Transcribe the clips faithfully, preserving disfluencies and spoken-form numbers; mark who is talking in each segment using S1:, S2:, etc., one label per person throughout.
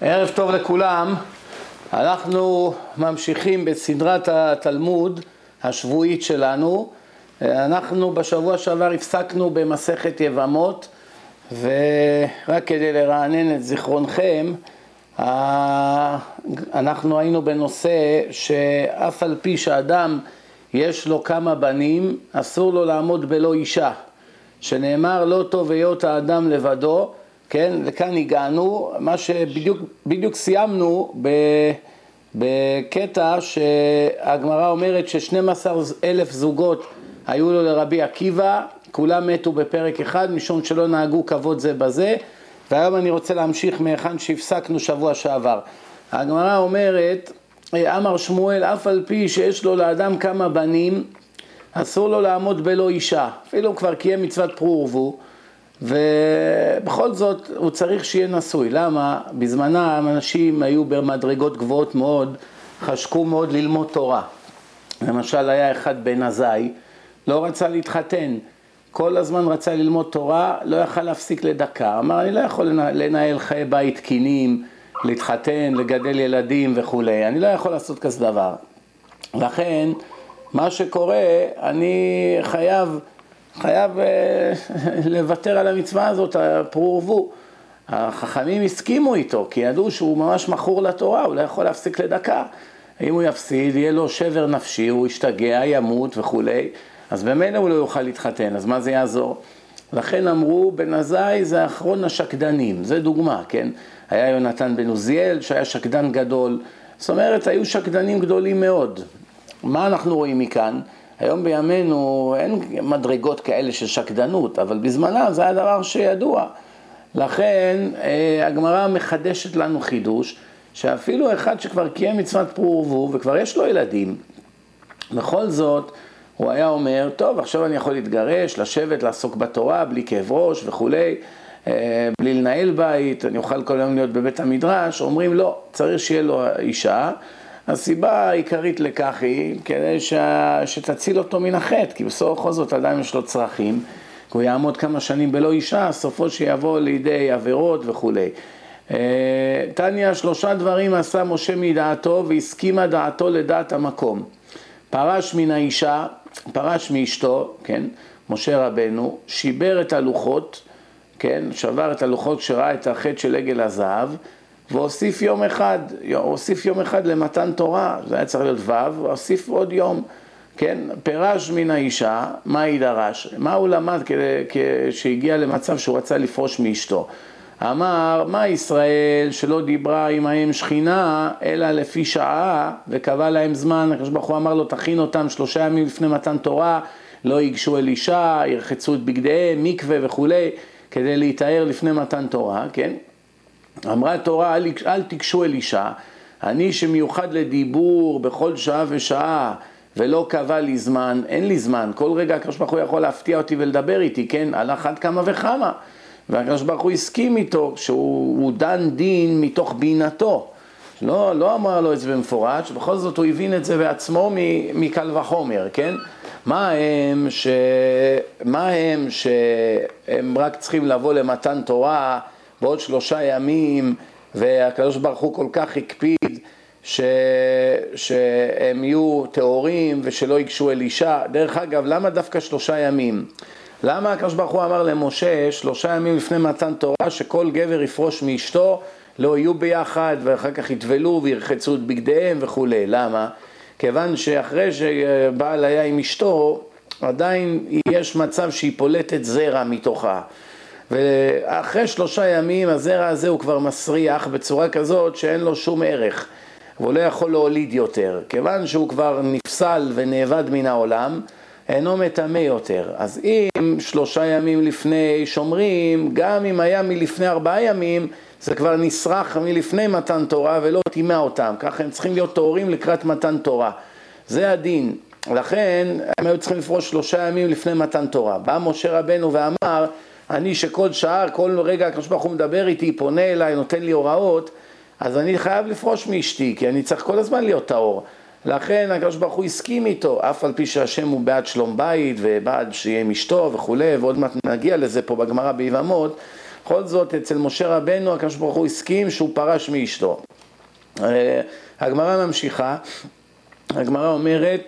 S1: ערב טוב לכולם. אנחנו ממשיכים בסדרת התלמוד השבועית שלנו. אנחנו בשבוע שעבר הפסקנו במסכת יבמות, ורק כדי לרענן את זיכרונכם, אנחנו היינו בנושא שאף על פי שאדם יש לו כמה בנים, אסור לו לעמוד בלא אישה, שנאמר לא טוב היות האדם לבדו. כן, לכאן הגענו, מה שבדיוק בדיוק סיימנו בקטע שהגמרא אומרת ש-שנים עשר אלף זוגות היו לו לרבי עקיבא, כולם מתו בפרק אחד משום שלא נהגו כבוד זה בזה. והיום אני רוצה להמשיך מהיכן שהפסקנו שבוע שעבר. הגמרא אומרת, אמר שמואל, אף על פי שיש לו לאדם כמה בנים, אסור לו לעמוד בלא אישה, אפילו כבר קיים מצוות פרו ורבו, ובכל זאת הוא צריך שיהיה נשוי. למה? בזמנם אנשים היו במדרגות גבוהות מאוד, חשקו מאוד ללמוד תורה. למשל היה אחד בן עזאי, לא רצה להתחתן, כל הזמן רצה ללמוד תורה, לא יכל להפסיק לדקה. אמר, אני לא יכול לנהל חיי בית תקינים, להתחתן, לגדל ילדים וכו'. אני לא יכול לעשות כזה דבר. לכן, מה שקורה, אני חייב, חייב לוותר על המצווה הזאת, הפרו ורבו. החכמים הסכימו איתו, כי ידעו שהוא ממש מכור לתורה, הוא לא יכול להפסיק לדקה. אם הוא יפסיד, יהיה לו שבר נפשי, הוא ישתגע, ימות וכו'. אז במילא הוא לא יוכל להתחתן, אז מה זה יעזור? לכן אמרו, בן עזאי זה אחרון השקדנים, זה דוגמה, כן? היה יונתן בן עוזיאל שהיה שקדן גדול, זאת אומרת, היו שקדנים גדולים מאוד. מה אנחנו רואים מכאן? היום בימינו אין מדרגות כאלה של שקדנות, אבל בזמנה זה היה דבר שידוע. לכן הגמרא מחדשת לנו חידוש, שאפילו אחד שכבר קיים מצוות פרו ורבו וכבר יש לו ילדים, בכל זאת הוא היה אומר, טוב, עכשיו אני יכול להתגרש, לשבת, לעסוק בתורה, בלי כאב ראש וכו', בלי לנהל בית, אני אוכל כל היום להיות בבית המדרש. אומרים, לא, צריך שיהיה לו אישה. הסיבה העיקרית לכך היא כדי ש... שתציל אותו מן החטא, כי בסופו זאת עדיין יש לו צרכים, הוא יעמוד כמה שנים בלא אישה, סופו שיבוא לידי עבירות וכו'. תניא, שלושה דברים עשה משה מדעתו והסכימה דעתו לדעת המקום. פרש מן האישה, פרש מאשתו, כן, משה רבנו, שיבר את הלוחות, כן, שבר את הלוחות כשראה את החטא של עגל הזהב, והוסיף יום אחד, הוסיף יום אחד למתן תורה, זה היה צריך להיות ו', הוסיף עוד יום, כן, פרש מן האישה, מה היא דרש? מה הוא למד כשהגיע למצב שהוא רצה לפרוש מאשתו? אמר, מה ישראל שלא דיברה עמהם שכינה, אלא לפי שעה, וקבע להם זמן. הקדוש ברוך הוא אמר לו, תכין אותם שלושה ימים לפני מתן תורה, לא ייגשו אל אישה, ירחצו את בגדיהם, מקווה וכו', כדי להתאר לפני מתן תורה, כן? אמרה תורה, אל, אל תיגשו אל אישה, אני שמיוחד לדיבור בכל שעה ושעה, ולא קבע לי זמן, אין לי זמן, כל רגע הקדוש ברוך הוא יכול להפתיע אותי ולדבר איתי, כן? על אחת כמה וכמה. והקדוש ברוך הוא הסכים איתו שהוא דן דין מתוך בינתו, לא, לא אמר לו את זה במפורש, בכל זאת הוא הבין את זה בעצמו מקל וחומר, כן? מה הם, ש... מה הם שהם רק צריכים לבוא למתן תורה בעוד שלושה ימים, והקדוש ברוך הוא כל כך הקפיד ש... שהם יהיו טהורים ושלא ייגשו אל אישה. דרך אגב, למה דווקא שלושה ימים? למה הקדוש ברוך הוא אמר למשה שלושה ימים לפני מתן תורה שכל גבר יפרוש מאשתו, לא יהיו ביחד ואחר כך יטבלו וירחצו את בגדיהם וכו'? למה? כיוון שאחרי שבעל היה עם אשתו, עדיין יש מצב שהיא פולטת זרע מתוכה. ואחרי שלושה ימים הזרע הזה הוא כבר מסריח בצורה כזאת שאין לו שום ערך, והוא לא יכול להוליד יותר. כיוון שהוא כבר נפסל ונאבד מן העולם, אינו מטמא יותר. אז אם שלושה ימים לפני שומרים, גם אם היה מלפני ארבעה ימים, זה כבר נסרח מלפני מתן תורה ולא טימא אותם. ככה הם צריכים להיות טהורים לקראת מתן תורה. זה הדין. לכן הם היו צריכים לפרוש שלושה ימים לפני מתן תורה. בא משה רבנו ואמר, אני שכל שעה, כל רגע הקדוש ברוך הוא מדבר איתי, פונה אליי, נותן לי הוראות, אז אני חייב לפרוש מאשתי, כי אני צריך כל הזמן להיות טהור. לכן הקדוש ברוך הוא הסכים איתו, אף על פי שהשם הוא בעד שלום בית ובעד שיהיה עם אשתו וכו', ועוד מעט נגיע לזה פה בגמרא ביבמות. בכל זאת, אצל משה רבנו, הקדוש ברוך הוא הסכים שהוא פרש מאשתו. הגמרא ממשיכה, הגמרא אומרת,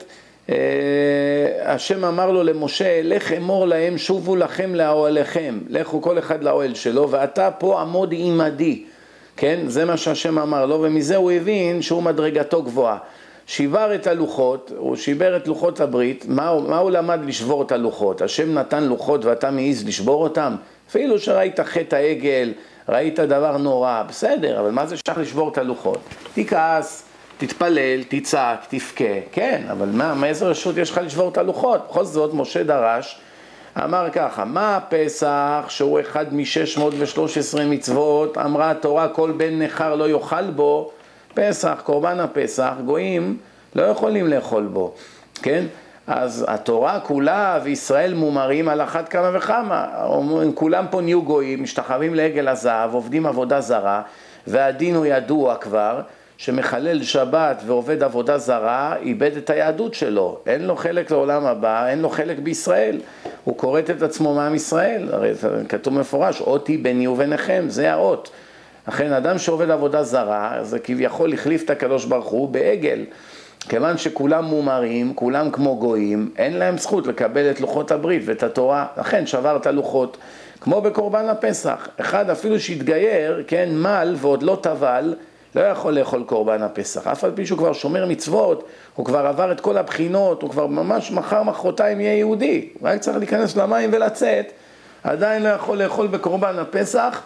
S1: השם אמר לו למשה, לך אמור להם, שובו לכם לאוהליכם, לכו כל אחד לאוהל שלו, ואתה פה עמוד עמדי, כן? זה מה שהשם אמר לו, ומזה הוא הבין שהוא מדרגתו גבוהה. שיבר את הלוחות, הוא שיבר את לוחות הברית, מה, מה הוא למד לשבור את הלוחות? השם נתן לוחות ואתה מעיז לשבור אותם? אפילו שראית חטא העגל, ראית דבר נורא, בסדר, אבל מה זה שייך לשבור את הלוחות? תכעס, תתפלל, תצעק, תבכה, כן, אבל מה, מאיזה רשות יש לך לשבור את הלוחות? בכל זאת, משה דרש, אמר ככה, מה הפסח שהוא אחד מ-שש מאות ושלוש עשרה מצוות, אמרה התורה, כל בן נחר לא יאכל בו, פסח, קורבן הפסח, גויים לא יכולים לאכול בו, כן? אז התורה כולה וישראל מומרים על אחת כמה וכמה, כולם פה נהיו גויים, משתחווים לעגל הזהב, עובדים עבודה זרה, והדין הוא ידוע כבר, שמחלל שבת ועובד עבודה זרה, איבד את היהדות שלו, אין לו חלק לעולם הבא, אין לו חלק בישראל, הוא קוראת את עצמו מעם ישראל, הרי כתוב מפורש, אותי ביני וביניכם, זה האות. לכן אדם שעובד עבודה זרה, זה כביכול החליף את הקדוש ברוך הוא בעגל, כיוון שכולם מומרים, כולם כמו גויים, אין להם זכות לקבל את לוחות הברית ואת התורה, לכן שבר את הלוחות, כמו בקורבן הפסח, אחד אפילו שהתגייר, כן, מל ועוד לא טבל, לא יכול לאכול קורבן הפסח, אף על פי שהוא כבר שומר מצוות, הוא כבר עבר את כל הבחינות, הוא כבר ממש מחר מחרתיים יהיה יהודי, רק צריך להיכנס למים ולצאת, עדיין לא יכול לאכול בקורבן הפסח,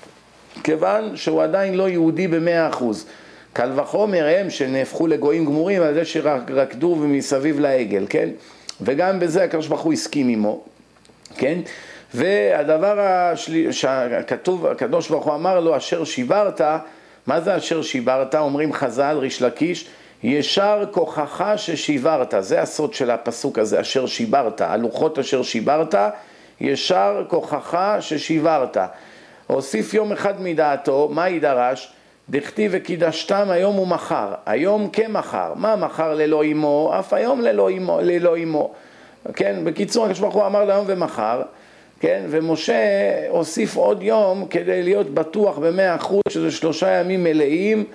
S1: כיוון שהוא עדיין לא יהודי במאה אחוז. קל וחומר הם שנהפכו לגויים גמורים על זה שרקדו מסביב לעגל, כן? וגם בזה הקדוש ברוך הוא הסכים עמו, כן? והדבר השלי... שכתוב, הקדוש ברוך הוא אמר לו, אשר שיברת, מה זה אשר שיברת? אומרים חז"ל, ריש לקיש, ישר כוחך ששיברת, זה הסוד של הפסוק הזה, אשר שיברת, הלוחות אשר שיברת, ישר כוחך ששיברת. הוסיף יום אחד מדעתו, מה ידרש? דכתיב וקידשתם היום ומחר, היום כמחר, מה מחר ללא אמו? אף היום ללא אמו, ללא אמו. כן, בקיצור, הקדוש ברוך הוא אמר ליום ומחר, כן, ומשה הוסיף עוד יום כדי להיות בטוח במאה אחוז שזה שלושה ימים מלאים,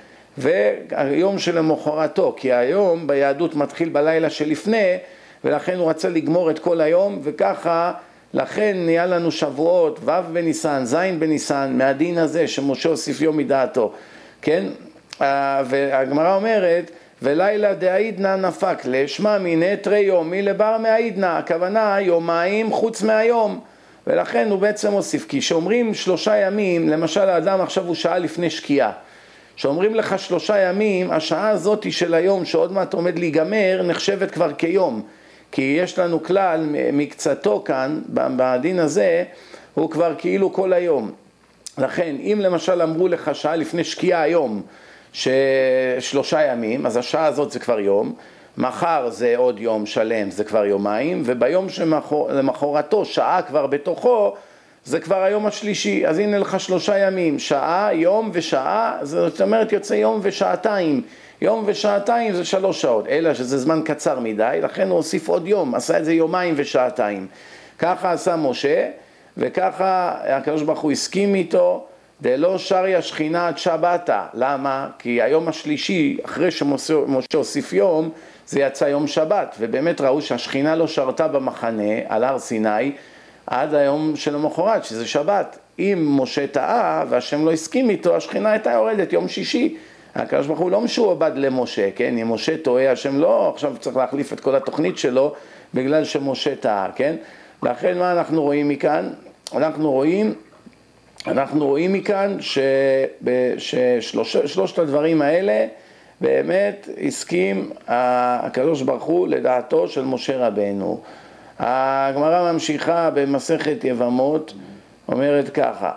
S1: והיום שלמחרתו, כי היום ביהדות מתחיל בלילה שלפני, ולכן הוא רצה לגמור את כל היום, וככה לכן נהיה לנו שבועות, ו' בניסן, ז' בניסן, מהדין הזה שמשה הוסיף יום מדעתו, כן? והגמרא אומרת, ולילה דעידנא נפק לשמה מנתרי יום, מלבר מעידנא, הכוונה יומיים חוץ מהיום, ולכן הוא בעצם הוסיף, כי שאומרים שלושה ימים, למשל האדם עכשיו הוא שעה לפני שקיעה, שאומרים לך שלושה ימים, השעה הזאת של היום שעוד מעט עומד להיגמר, נחשבת כבר כיום, כי יש לנו כלל מקצתו כאן, בדין הזה, הוא כבר כאילו כל היום. לכן, אם למשל אמרו לך שעה לפני שקיעה היום, ששלושה ימים, אז השעה הזאת זה כבר יום, מחר זה עוד יום שלם, זה כבר יומיים, וביום שלמחרתו, שעה כבר בתוכו, זה כבר היום השלישי, אז הנה לך שלושה ימים, שעה, יום ושעה, זאת אומרת יוצא יום ושעתיים, יום ושעתיים זה שלוש שעות, אלא שזה זמן קצר מדי, לכן הוא הוסיף עוד יום, עשה את זה יומיים ושעתיים. ככה עשה משה, וככה הקדוש ברוך הוא הסכים איתו, דלא שריה שכינה עד שבתה. למה? כי היום השלישי, אחרי שמשה הוסיף יום, זה יצא יום שבת, ובאמת ראו שהשכינה לא שרתה במחנה, על הר סיני, עד היום של המחרת, שזה שבת. אם משה טעה והשם לא הסכים איתו, השכינה הייתה יורדת יום שישי. הקדוש ברוך הוא לא משועבד למשה, כן? אם משה טועה, השם לא, עכשיו צריך להחליף את כל התוכנית שלו, בגלל שמשה טעה, כן? לכן מה אנחנו רואים מכאן? אנחנו רואים, אנחנו רואים מכאן ששלושת הדברים האלה, באמת הסכים הקדוש ברוך הוא לדעתו של משה רבנו. הגמרא ממשיכה במסכת יבמות, אומרת ככה,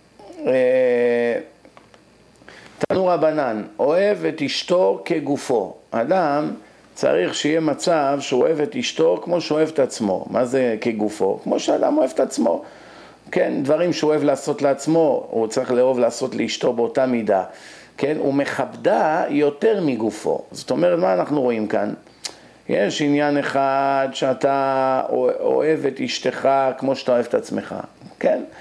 S1: תנו רבנן, אוהב את אשתו כגופו. אדם צריך שיהיה מצב שהוא אוהב את אשתו כמו שהוא אוהב את עצמו. מה זה כגופו? כמו שאדם אוהב את עצמו. כן, דברים שהוא אוהב לעשות לעצמו, הוא צריך לאהוב לעשות לאשתו באותה מידה. כן, הוא מכבדה יותר מגופו. זאת אומרת, מה אנחנו רואים כאן? יש עניין אחד שאתה אוהב את אשתך כמו שאתה אוהב את עצמך. כן?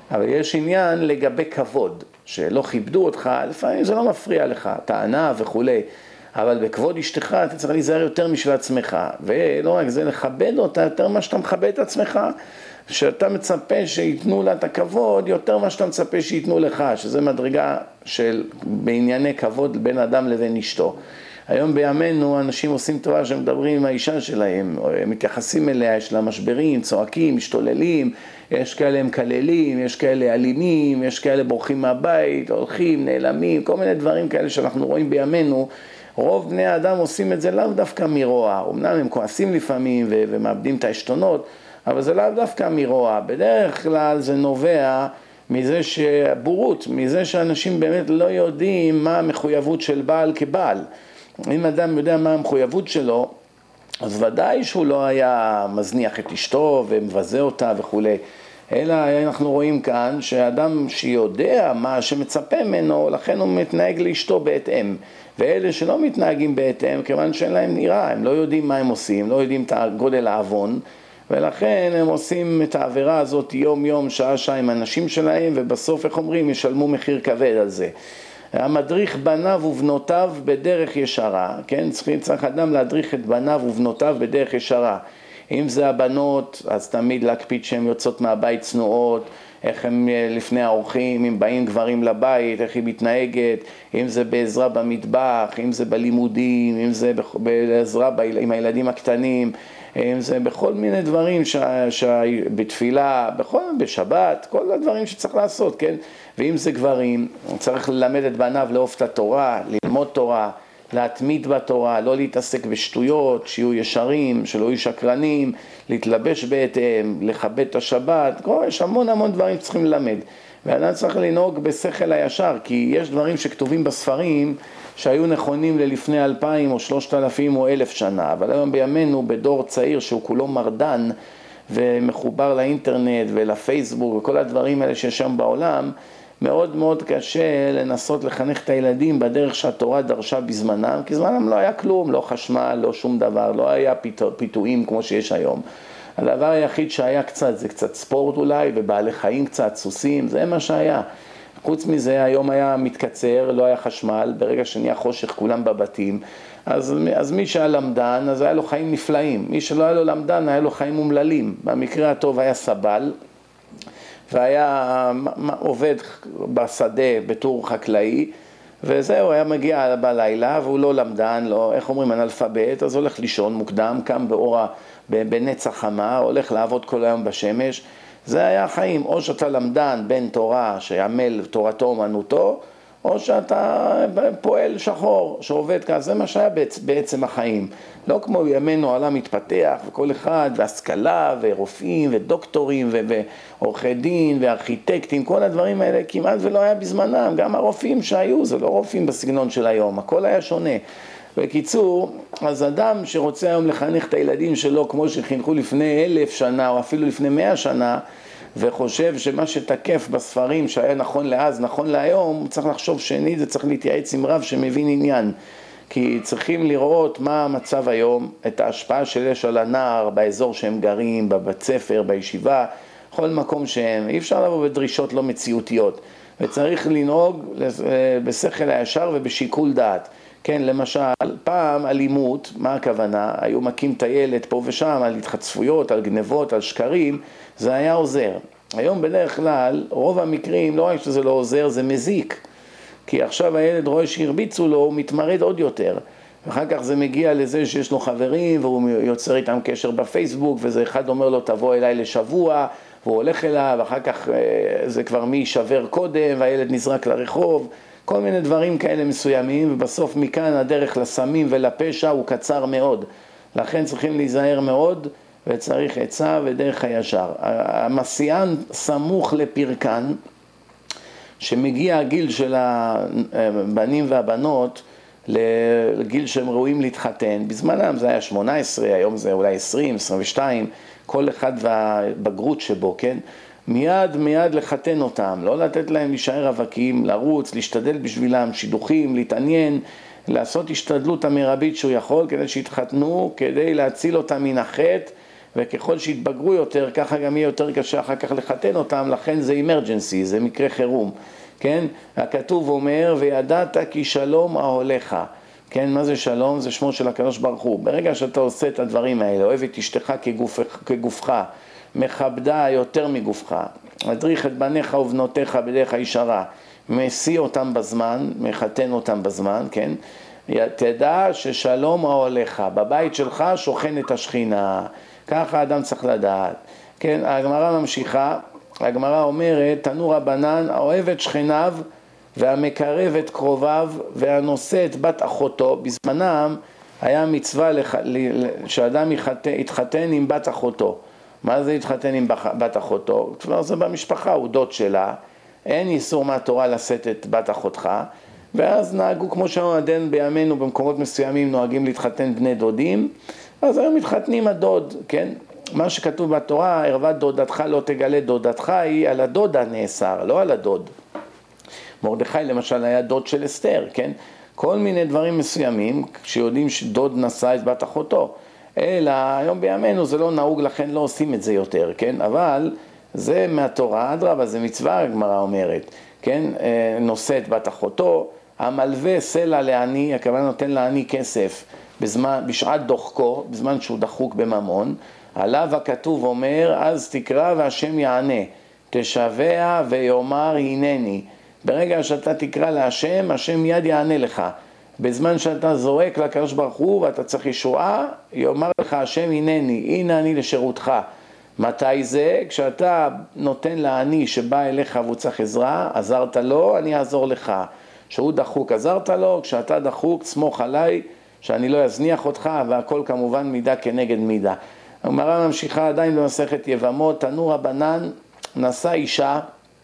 S1: אבל יש עניין לגבי כבוד, שלא כיבדו אותך, לפעמים זה לא מפריע לך, טענה וכולי, אבל בכבוד אשתך אתה צריך להיזהר יותר משל עצמך, ולא רק זה, לכבד אותה יותר מה שאתה מכבד את עצמך, שאתה מצפה שיתנו לה את הכבוד יותר מה שאתה מצפה שיתנו לך, שזה מדרגה של בענייני כבוד בין אדם לבין אשתו. היום בימינו אנשים עושים טובה שמדברים עם האישה שלהם, מתייחסים אליה, יש לה משברים, צועקים, משתוללים, יש כאלה מקללים, יש כאלה אלימים, יש כאלה בורחים מהבית, הולכים, נעלמים, כל מיני דברים כאלה שאנחנו רואים בימינו. רוב בני האדם עושים את זה לאו דווקא מרוע, אמנם הם כועסים לפעמים ו- ומאבדים את העשתונות, אבל זה לאו דווקא מרוע, בדרך כלל זה נובע מזה שבורות, מזה שאנשים באמת לא יודעים מה המחויבות של בעל כבעל. אם אדם יודע מה המחויבות שלו, אז ודאי שהוא לא היה מזניח את אשתו ומבזה אותה וכו'. אלא אנחנו רואים כאן שאדם שיודע מה שמצפה ממנו, לכן הוא מתנהג לאשתו בהתאם. ואלה שלא מתנהגים בהתאם, כיוון שאין להם נראה, הם לא יודעים מה הם עושים, לא יודעים את גודל העוון, ולכן הם עושים את העבירה הזאת יום יום, שעה שעה עם אנשים שלהם, ובסוף, איך אומרים, ישלמו מחיר כבד על זה. המדריך בניו ובנותיו בדרך ישרה, כן? צריך, צריך אדם להדריך את בניו ובנותיו בדרך ישרה. אם זה הבנות, אז תמיד להקפיד שהן יוצאות מהבית צנועות, איך הם לפני האורחים, אם באים גברים לבית, איך היא מתנהגת, אם זה בעזרה במטבח, אם זה בלימודים, אם זה בעזרה עם הילדים הקטנים, אם זה בכל מיני דברים ש... ש... בתפילה, בכל... בשבת, כל הדברים שצריך לעשות, כן? ואם זה גברים, צריך ללמד את בניו לאהוב את התורה, ללמוד תורה, להתמיד בתורה, לא להתעסק בשטויות, שיהיו ישרים, שלא יהיו שקרנים, להתלבש בהתאם, לכבד את השבת, יש המון המון דברים שצריכים ללמד. ואדם צריך לנהוג בשכל הישר, כי יש דברים שכתובים בספרים שהיו נכונים ללפני אלפיים או שלושת אלפים או אלף שנה, אבל היום בימינו בדור צעיר שהוא כולו מרדן ומחובר לאינטרנט ולפייסבוק וכל הדברים האלה שיש שם בעולם, מאוד מאוד קשה לנסות לחנך את הילדים בדרך שהתורה דרשה בזמנם, כי זמנם לא היה כלום, לא חשמל, לא שום דבר, לא היה פיתו, פיתויים כמו שיש היום. הדבר היחיד שהיה קצת, זה קצת ספורט אולי, ובעלי חיים קצת, סוסים, זה מה שהיה. חוץ מזה, היום היה מתקצר, לא היה חשמל, ברגע שנהיה חושך כולם בבתים, אז, אז מי שהיה למדן, אז היה לו חיים נפלאים. מי שלא היה לו למדן, היה לו חיים מומללים. במקרה הטוב היה סבל, והיה עובד בשדה בתור חקלאי, וזהו, היה מגיע בלילה, והוא לא למדן, לא, איך אומרים, אנאלפבית, אז הולך לישון מוקדם, קם באורה, בנץ החמה, הולך לעבוד כל היום בשמש. זה היה החיים, או שאתה למדן בן תורה שיעמל תורתו אומנותו, או שאתה פועל שחור שעובד ככה, זה מה שהיה בעצם החיים. לא כמו ימינו העולם מתפתח וכל אחד, והשכלה ורופאים ודוקטורים ועורכי דין וארכיטקטים, כל הדברים האלה כמעט ולא היה בזמנם. גם הרופאים שהיו, זה לא רופאים בסגנון של היום, הכל היה שונה. בקיצור, אז אדם שרוצה היום לחנך את הילדים שלו כמו שחינכו לפני אלף שנה או אפילו לפני מאה שנה, וחושב שמה שתקף בספרים שהיה נכון לאז, נכון להיום, הוא צריך לחשוב שנית, זה צריך להתייעץ עם רב שמבין עניין. כי צריכים לראות מה המצב היום, את ההשפעה של יש על הנער באזור שהם גרים, בבית ספר, בישיבה, כל מקום שהם. אי אפשר לבוא בדרישות לא מציאותיות, וצריך לנהוג בשכל הישר ובשיקול דעת. כן, למשל, פעם אלימות, מה הכוונה? היו מכים את הילד פה ושם על התחצפויות, על גנבות, על שקרים, זה היה עוזר. היום בדרך כלל, רוב המקרים, לא רק שזה לא עוזר, זה מזיק. כי עכשיו הילד רואה שהרביצו לו, הוא מתמרד עוד יותר. ואחר כך זה מגיע לזה שיש לו חברים, והוא יוצר איתם קשר בפייסבוק, וזה אחד אומר לו, תבוא אליי לשבוע, והוא הולך אליו, ואחר כך זה כבר מי יישבר קודם, והילד נזרק לרחוב. כל מיני דברים כאלה מסוימים, ובסוף מכאן הדרך לסמים ולפשע הוא קצר מאוד. לכן צריכים להיזהר מאוד, וצריך עצה ודרך הישר. המסיען סמוך לפרקן, שמגיע הגיל של הבנים והבנות, לגיל שהם ראויים להתחתן. בזמנם זה היה שמונה עשרה, היום זה אולי עשרים, עשרים ושתיים, כל אחד והבגרות שבו, כן? מיד מיד לחתן אותם, לא לתת להם להישאר רווקים, לרוץ, להשתדל בשבילם, שידוכים, להתעניין, לעשות השתדלות המרבית שהוא יכול כדי שיתחתנו, כדי להציל אותם מן החטא וככל שהתבגרו יותר, ככה גם יהיה יותר קשה אחר כך לחתן אותם, לכן זה אמרג'נסי, זה מקרה חירום, כן? הכתוב אומר, וידעת כי שלום אהליך, כן? מה זה שלום? זה שמו של הקדוש ברוך הוא. ברגע שאתה עושה את הדברים האלה, אוהב את אשתך כגוף, כגופך, מכבדה יותר מגופך, מדריך את בניך ובנותיך בדרך הישרה, משיא אותם בזמן, מחתן אותם בזמן, כן? תדע ששלום אהליך, בבית שלך שוכנת השכינה, ככה האדם צריך לדעת, כן? הגמרא ממשיכה, הגמרא אומרת, תנו רבנן, האוהב את שכניו והמקרב את קרוביו והנושא את בת אחותו, בזמנם היה מצווה לח... שאדם יתחתן, יתחתן עם בת אחותו. מה זה יתחתן עם בת אחותו? כבר זה במשפחה, הוא דוד שלה, אין איסור מהתורה לשאת את בת אחותך, ואז נהגו כמו שעודן בימינו במקומות מסוימים נוהגים להתחתן בני דודים, אז היום מתחתנים הדוד, כן? מה שכתוב בתורה, ערוות דודתך לא תגלה דודתך, היא על הדודה נאסר, לא על הדוד. מרדכי למשל היה דוד של אסתר, כן? כל מיני דברים מסוימים שיודעים שדוד נשא את בת אחותו, אלא היום בימינו זה לא נהוג, לכן לא עושים את זה יותר, כן? אבל זה מהתורה, אדרבה, זה מצווה, הגמרא אומרת, כן? נושא את בת אחותו, המלווה סלע לעני, הכוונה נותן לעני כסף בזמן, בשעת דוחקו, בזמן שהוא דחוק בממון, עליו הכתוב אומר, אז תקרא והשם יענה, תשבע ויאמר הנני. ברגע שאתה תקרא להשם, השם מיד יענה לך. בזמן שאתה זועק לקדוש ברוך הוא ואתה צריך ישועה, יאמר לך השם הנני, הנה אני לשירותך. מתי זה? כשאתה נותן לעני שבא אליך והוא צריך עזרה, עזרת לו, אני אעזור לך. שהוא דחוק, עזרת לו, כשאתה דחוק, סמוך עליי, שאני לא אזניח אותך, והכל כמובן מידה כנגד מידה. הגמרא ממשיכה עדיין במסכת יבמות, תנו רבנן, נשא אישה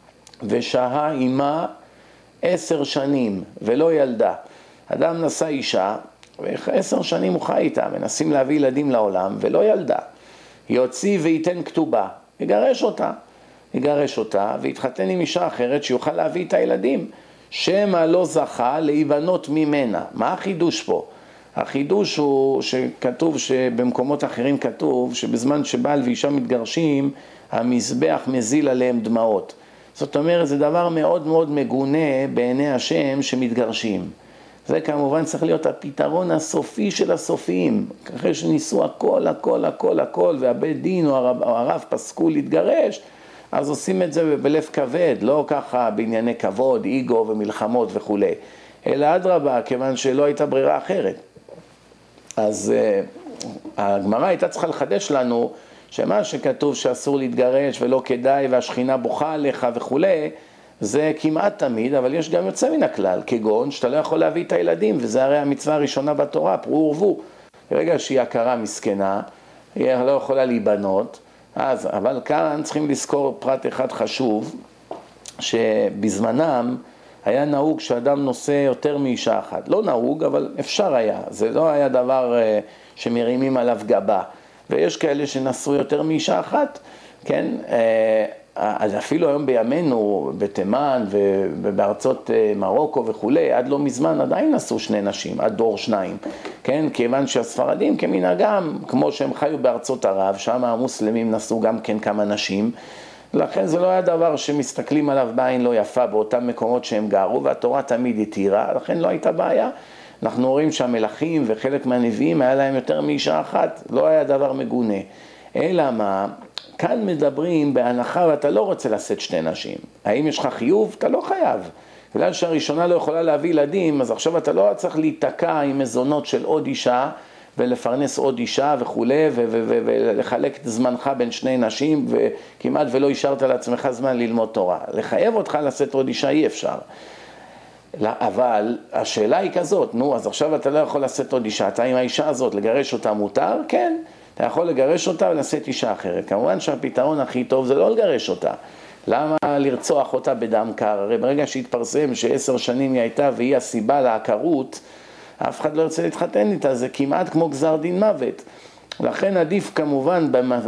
S1: ושהה עמה עשר שנים ולא ילדה. אדם נשא אישה ועשר שנים הוא חי איתה, מנסים להביא ילדים לעולם ולא ילדה. יוציא וייתן כתובה, יגרש אותה, יגרש אותה ויתחתן עם אישה אחרת שיוכל להביא את הילדים. שמא לא זכה להיבנות ממנה. מה החידוש פה? החידוש הוא שכתוב שבמקומות אחרים כתוב שבזמן שבעל ואישה מתגרשים המזבח מזיל עליהם דמעות. זאת אומרת זה דבר מאוד מאוד מגונה בעיני השם שמתגרשים. זה כמובן צריך להיות הפתרון הסופי של הסופיים. אחרי שניסו הכל הכל הכל הכל והבית דין או הרב, או הרב פסקו להתגרש, אז עושים את זה בלב כבד, לא ככה בענייני כבוד, איגו ומלחמות וכו'. אלא אדרבה, כיוון שלא הייתה ברירה אחרת. אז uh, הגמרא הייתה צריכה לחדש לנו שמה שכתוב שאסור להתגרש ולא כדאי והשכינה בוכה עליך וכו', זה כמעט תמיד, אבל יש גם יוצא מן הכלל, כגון שאתה לא יכול להביא את הילדים, וזה הרי המצווה הראשונה בתורה, פרו ורבו. ברגע שהיא הכרה מסכנה, היא לא יכולה להיבנות, אז, אבל כאן צריכים לזכור פרט אחד חשוב, שבזמנם היה נהוג שאדם נושא יותר מאישה אחת. לא נהוג, אבל אפשר היה. זה לא היה דבר uh, שמרימים עליו גבה. ויש כאלה שנשאו יותר מאישה אחת, כן? Uh, אז אפילו היום בימינו, בתימן ובארצות מרוקו וכולי, עד לא מזמן עדיין נשאו שני נשים, עד דור שניים, כן? כיוון שהספרדים כמנהגם, כמו שהם חיו בארצות ערב, שם המוסלמים נשאו גם כן כמה נשים, לכן זה לא היה דבר שמסתכלים עליו בעין לא יפה באותם מקומות שהם גרו, והתורה תמיד התירה, לכן לא הייתה בעיה. אנחנו רואים שהמלכים וחלק מהנביאים היה להם יותר מאישה אחת, לא היה דבר מגונה. אלא מה? כאן מדברים בהנחה ואתה לא רוצה לשאת שתי נשים. האם יש לך חיוב? אתה לא חייב. בגלל שהראשונה לא יכולה להביא ילדים, אז עכשיו אתה לא צריך להתקע עם מזונות של עוד אישה, ולפרנס עוד אישה וכו', ולחלק את זמנך בין שני נשים, וכמעט ולא השארת לעצמך זמן ללמוד תורה. לחייב אותך לשאת עוד אישה אי אפשר. אבל השאלה היא כזאת, נו, אז עכשיו אתה לא יכול לשאת עוד אישה, אתה עם האישה הזאת, לגרש אותה מותר? כן. אתה יכול לגרש אותה ולשאת אישה אחרת. כמובן שהפתרון הכי טוב זה לא לגרש אותה. למה לרצוח אותה בדם קר? הרי ברגע שהתפרסם שעשר שנים היא הייתה והיא הסיבה לעקרות, אף אחד לא ירצה להתחתן איתה, זה כמעט כמו גזר דין מוות. לכן עדיף כמובן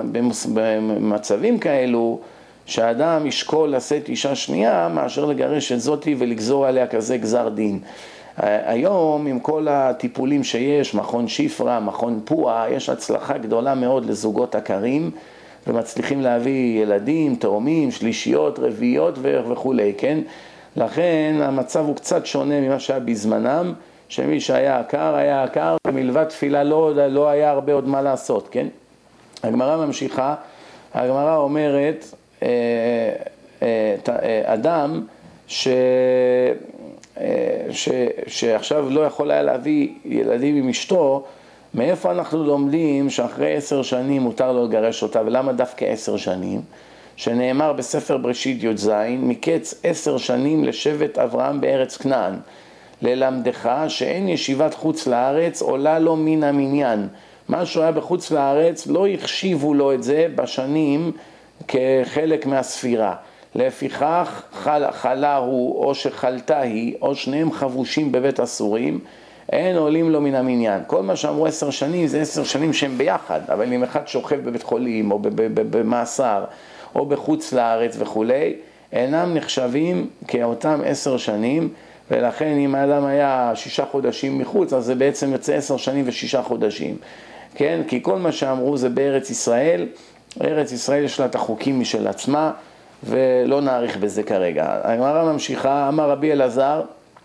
S1: במצבים כאלו, שהאדם ישקול לשאת אישה שנייה, מאשר לגרש את זאתי ולגזור עליה כזה גזר דין. היום עם כל הטיפולים שיש, מכון שיפרה, מכון פועה, יש הצלחה גדולה מאוד לזוגות עקרים, ומצליחים להביא ילדים, תאומים, שלישיות, רביעיות וכו', כן? לכן המצב הוא קצת שונה ממה שהיה בזמנם, שמי שהיה עקר היה עקר, ומלבד תפילה לא, לא היה הרבה עוד מה לעשות, כן? הגמרא ממשיכה, הגמרא אומרת, אה, אה, אה, אדם ש... ש... שעכשיו לא יכול היה להביא ילדים עם אשתו, מאיפה אנחנו לומדים שאחרי עשר שנים מותר לו לגרש אותה, ולמה דווקא עשר שנים? שנאמר בספר בראשית י"ז, מקץ עשר שנים לשבט אברהם בארץ כנען, ללמדך שאין ישיבת חוץ לארץ עולה לו מן המניין. מה שהוא היה בחוץ לארץ לא החשיבו לו את זה בשנים כחלק מהספירה. לפיכך חל, חלה הוא או שחלתה היא או שניהם חבושים בבית אסורים, אין עולים לו מן המניין. כל מה שאמרו עשר שנים זה עשר שנים שהם ביחד, אבל אם אחד שוכב בבית חולים או במאסר או בחוץ לארץ וכולי, אינם נחשבים כאותם עשר שנים, ולכן אם האדם היה שישה חודשים מחוץ, אז זה בעצם יוצא עשר שנים ושישה חודשים. כן? כי כל מה שאמרו זה בארץ ישראל, ארץ ישראל יש לה את החוקים משל עצמה, ולא נאריך בזה כרגע. הגמרא ממשיכה, אמר רבי אלעזר,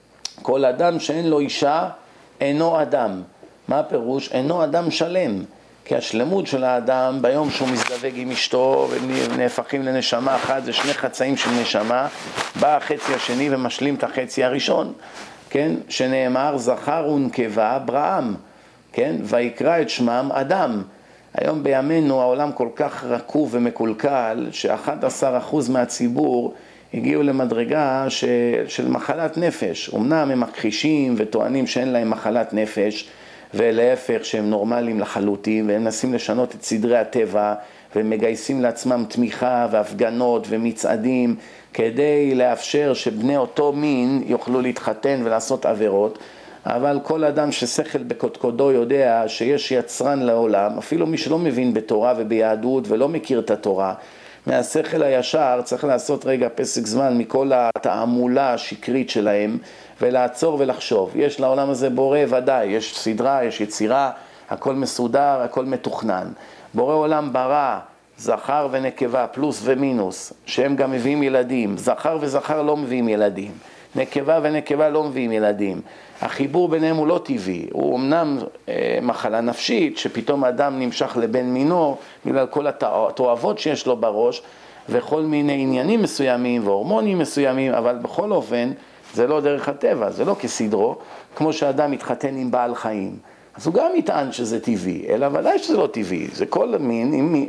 S1: כל אדם שאין לו אישה אינו אדם. מה הפירוש? אינו אדם שלם. כי השלמות של האדם ביום שהוא מזדווג עם אשתו ונהפכים לנשמה אחת, זה שני חצאים של נשמה, בא החצי השני ומשלים את החצי הראשון, כן? שנאמר זכר ונקבה אברהם, כן? ויקרא את שמם אדם. היום בימינו העולם כל כך רקוב ומקולקל, ש-אחד עשר אחוז מהציבור הגיעו למדרגה ש... של מחלת נפש. אמנם הם מכחישים וטוענים שאין להם מחלת נפש, ולהפך שהם נורמליים לחלוטין, והם מנסים לשנות את סדרי הטבע, ומגייסים לעצמם תמיכה והפגנות ומצעדים, כדי לאפשר שבני אותו מין יוכלו להתחתן ולעשות עבירות. אבל כל אדם ששכל בקודקודו יודע שיש יצרן לעולם, אפילו מי שלא מבין בתורה וביהדות ולא מכיר את התורה, מהשכל הישר צריך לעשות רגע פסק זמן מכל התעמולה השקרית שלהם, ולעצור ולחשוב. יש לעולם הזה בורא ודאי, יש סדרה, יש יצירה, הכל מסודר, הכל מתוכנן. בורא עולם ברא זכר ונקבה, פלוס ומינוס, שהם גם מביאים ילדים. זכר וזכר לא מביאים ילדים. נקבה ונקבה לא מביאים ילדים. החיבור ביניהם הוא לא טבעי, הוא אמנם אה, מחלה נפשית, שפתאום אדם נמשך לבן מינו, בגלל כל התואבות שיש לו בראש, וכל מיני עניינים מסוימים והורמונים מסוימים, אבל בכל אופן, זה לא דרך הטבע, זה לא כסדרו, כמו שאדם מתחתן עם בעל חיים. אז הוא גם יטען שזה טבעי, אלא ודאי שזה לא טבעי, זה כל מין,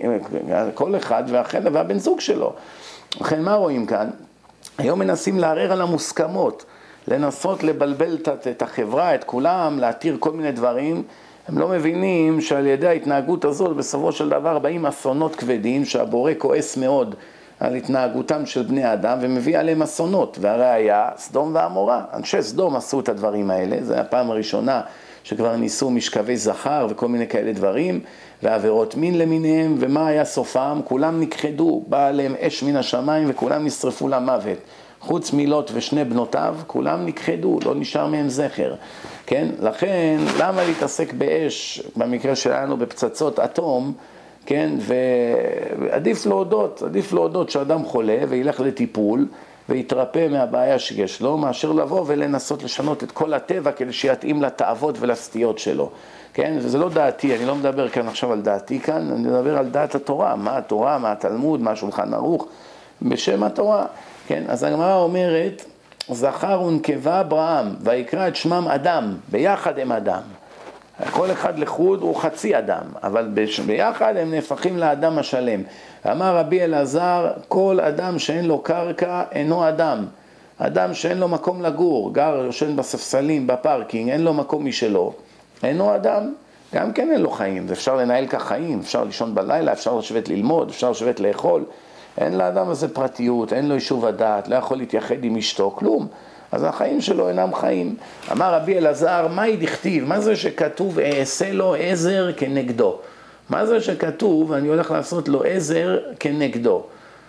S1: כל אחד והחלק והבן זוג שלו. לכן מה רואים כאן? היום מנסים לערער על המוסכמות, לנסות לבלבל את החברה, את כולם, להתיר כל מיני דברים. הם לא מבינים שעל ידי ההתנהגות הזאת בסופו של דבר באים אסונות כבדים, שהבורא כועס מאוד על התנהגותם של בני אדם ומביא עליהם אסונות. והראיה, סדום ועמורה. אנשי סדום עשו את הדברים האלה, זו הפעם הראשונה שכבר ניסו משכבי זכר וכל מיני כאלה דברים, ועבירות מין למיניהם, ומה היה סופם? כולם נכחדו, בא עליהם אש מן השמיים וכולם נשרפו למוות. חוץ מילות ושני בנותיו, כולם נכחדו, לא נשאר מהם זכר. כן? לכן, למה להתעסק באש, במקרה שלנו בפצצות אטום, כן? ועדיף להודות, עדיף להודות שאדם חולה וילך לטיפול, ויתרפא מהבעיה שיש לו, מאשר לבוא ולנסות לשנות את כל הטבע, כדי שיתאים לתאוות ולסטיות שלו. כן? וזה לא דעתי, אני לא מדבר כאן עכשיו על דעתי כאן, אני מדבר על דעת התורה, מה התורה, מה התלמוד, מה השולחן ערוך, בשם התורה. כן? אז הגמרא אומרת, זכר ונקבה אברהם, ויקרא את שמם אדם, ביחד הם אדם. כל אחד לחוד הוא חצי אדם, אבל ביחד הם נהפכים לאדם השלם. אמר רבי אלעזר, כל אדם שאין לו קרקע אינו אדם. אדם שאין לו מקום לגור, גר יושן בספסלים, בפארקינג, אין לו מקום משלו, אינו אדם. גם כן אין לו חיים, אפשר לנהל כך חיים, אפשר לישון בלילה, אפשר לשבת ללמוד, אפשר לשבת לאכול. אין לאדם הזה פרטיות, אין לו יישוב הדעת, לא יכול להתייחד עם אשתו, כלום. אז החיים שלו אינם חיים. אמר רבי אלעזר, מהי דכתיב? מה זה שכתוב אעשה לו עזר כנגדו? מה זה שכתוב אני הולך לעשות לו עזר כנגדו?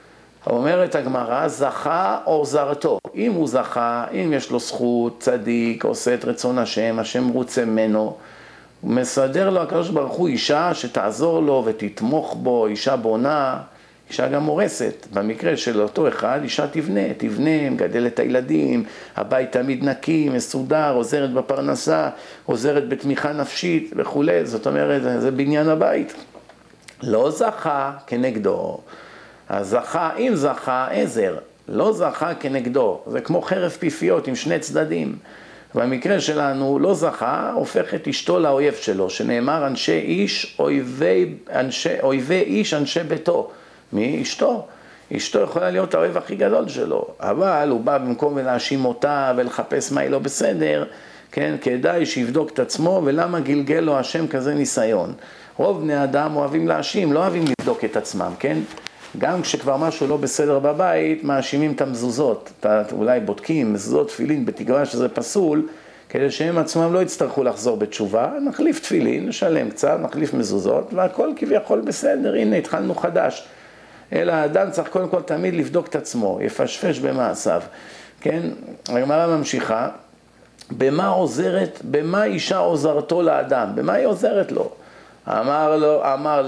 S1: אומרת הגמרא, זכה או זרתו. אם הוא זכה, אם יש לו זכות, צדיק, עושה את רצון השם, השם רוצה ממנו, הוא מסדר לו הקדוש ברוך הוא אישה שתעזור לו ותתמוך בו, אישה בונה, אישה גם הורסת. במקרה של אותו אחד, אישה תבנה, תבנה, מגדלת את הילדים, הבית תמיד נקי, מסודר, עוזרת בפרנסה, עוזרת בתמיכה נפשית וכו'. זאת אומרת, זה בניין הבית. לא זכה כנגדו. אז זכה, אם זכה, עזר. לא זכה כנגדו. זה כמו חרב פיפיות עם שני צדדים. במקרה שלנו, לא זכה, הופך את אשתו לאויב שלו, שנאמר אנשי איש, אויבי, אנשי, אויבי איש, אנשי ביתו. מי? אשתו. אשתו יכולה להיות האויב הכי גדול שלו, אבל הוא בא במקום להאשים אותה ולחפש מה היא לא בסדר, כן? כדאי שיבדוק את עצמו, ולמה גלגל לו השם כזה ניסיון. רוב בני אדם אוהבים להאשים, לא אוהבים לבדוק את עצמם, כן? גם כשכבר משהו לא בסדר בבית, מאשימים את המזוזות. אולי בודקים מזוזות תפילין בתקווה שזה פסול, כדי שהם עצמם לא יצטרכו לחזור בתשובה. נחליף תפילין, נשלם קצת, נחליף מזוזות, והכל כביכול בסדר. הנה, התחלנו חדש. אלא האדם צריך קודם כל תמיד לבדוק את עצמו, יפשפש במעשיו. כן? הגמרא ממשיכה, במה עוזרת, במה אישה עוזרתו לאדם? במה היא עוזרת לו? אמר לו, אמר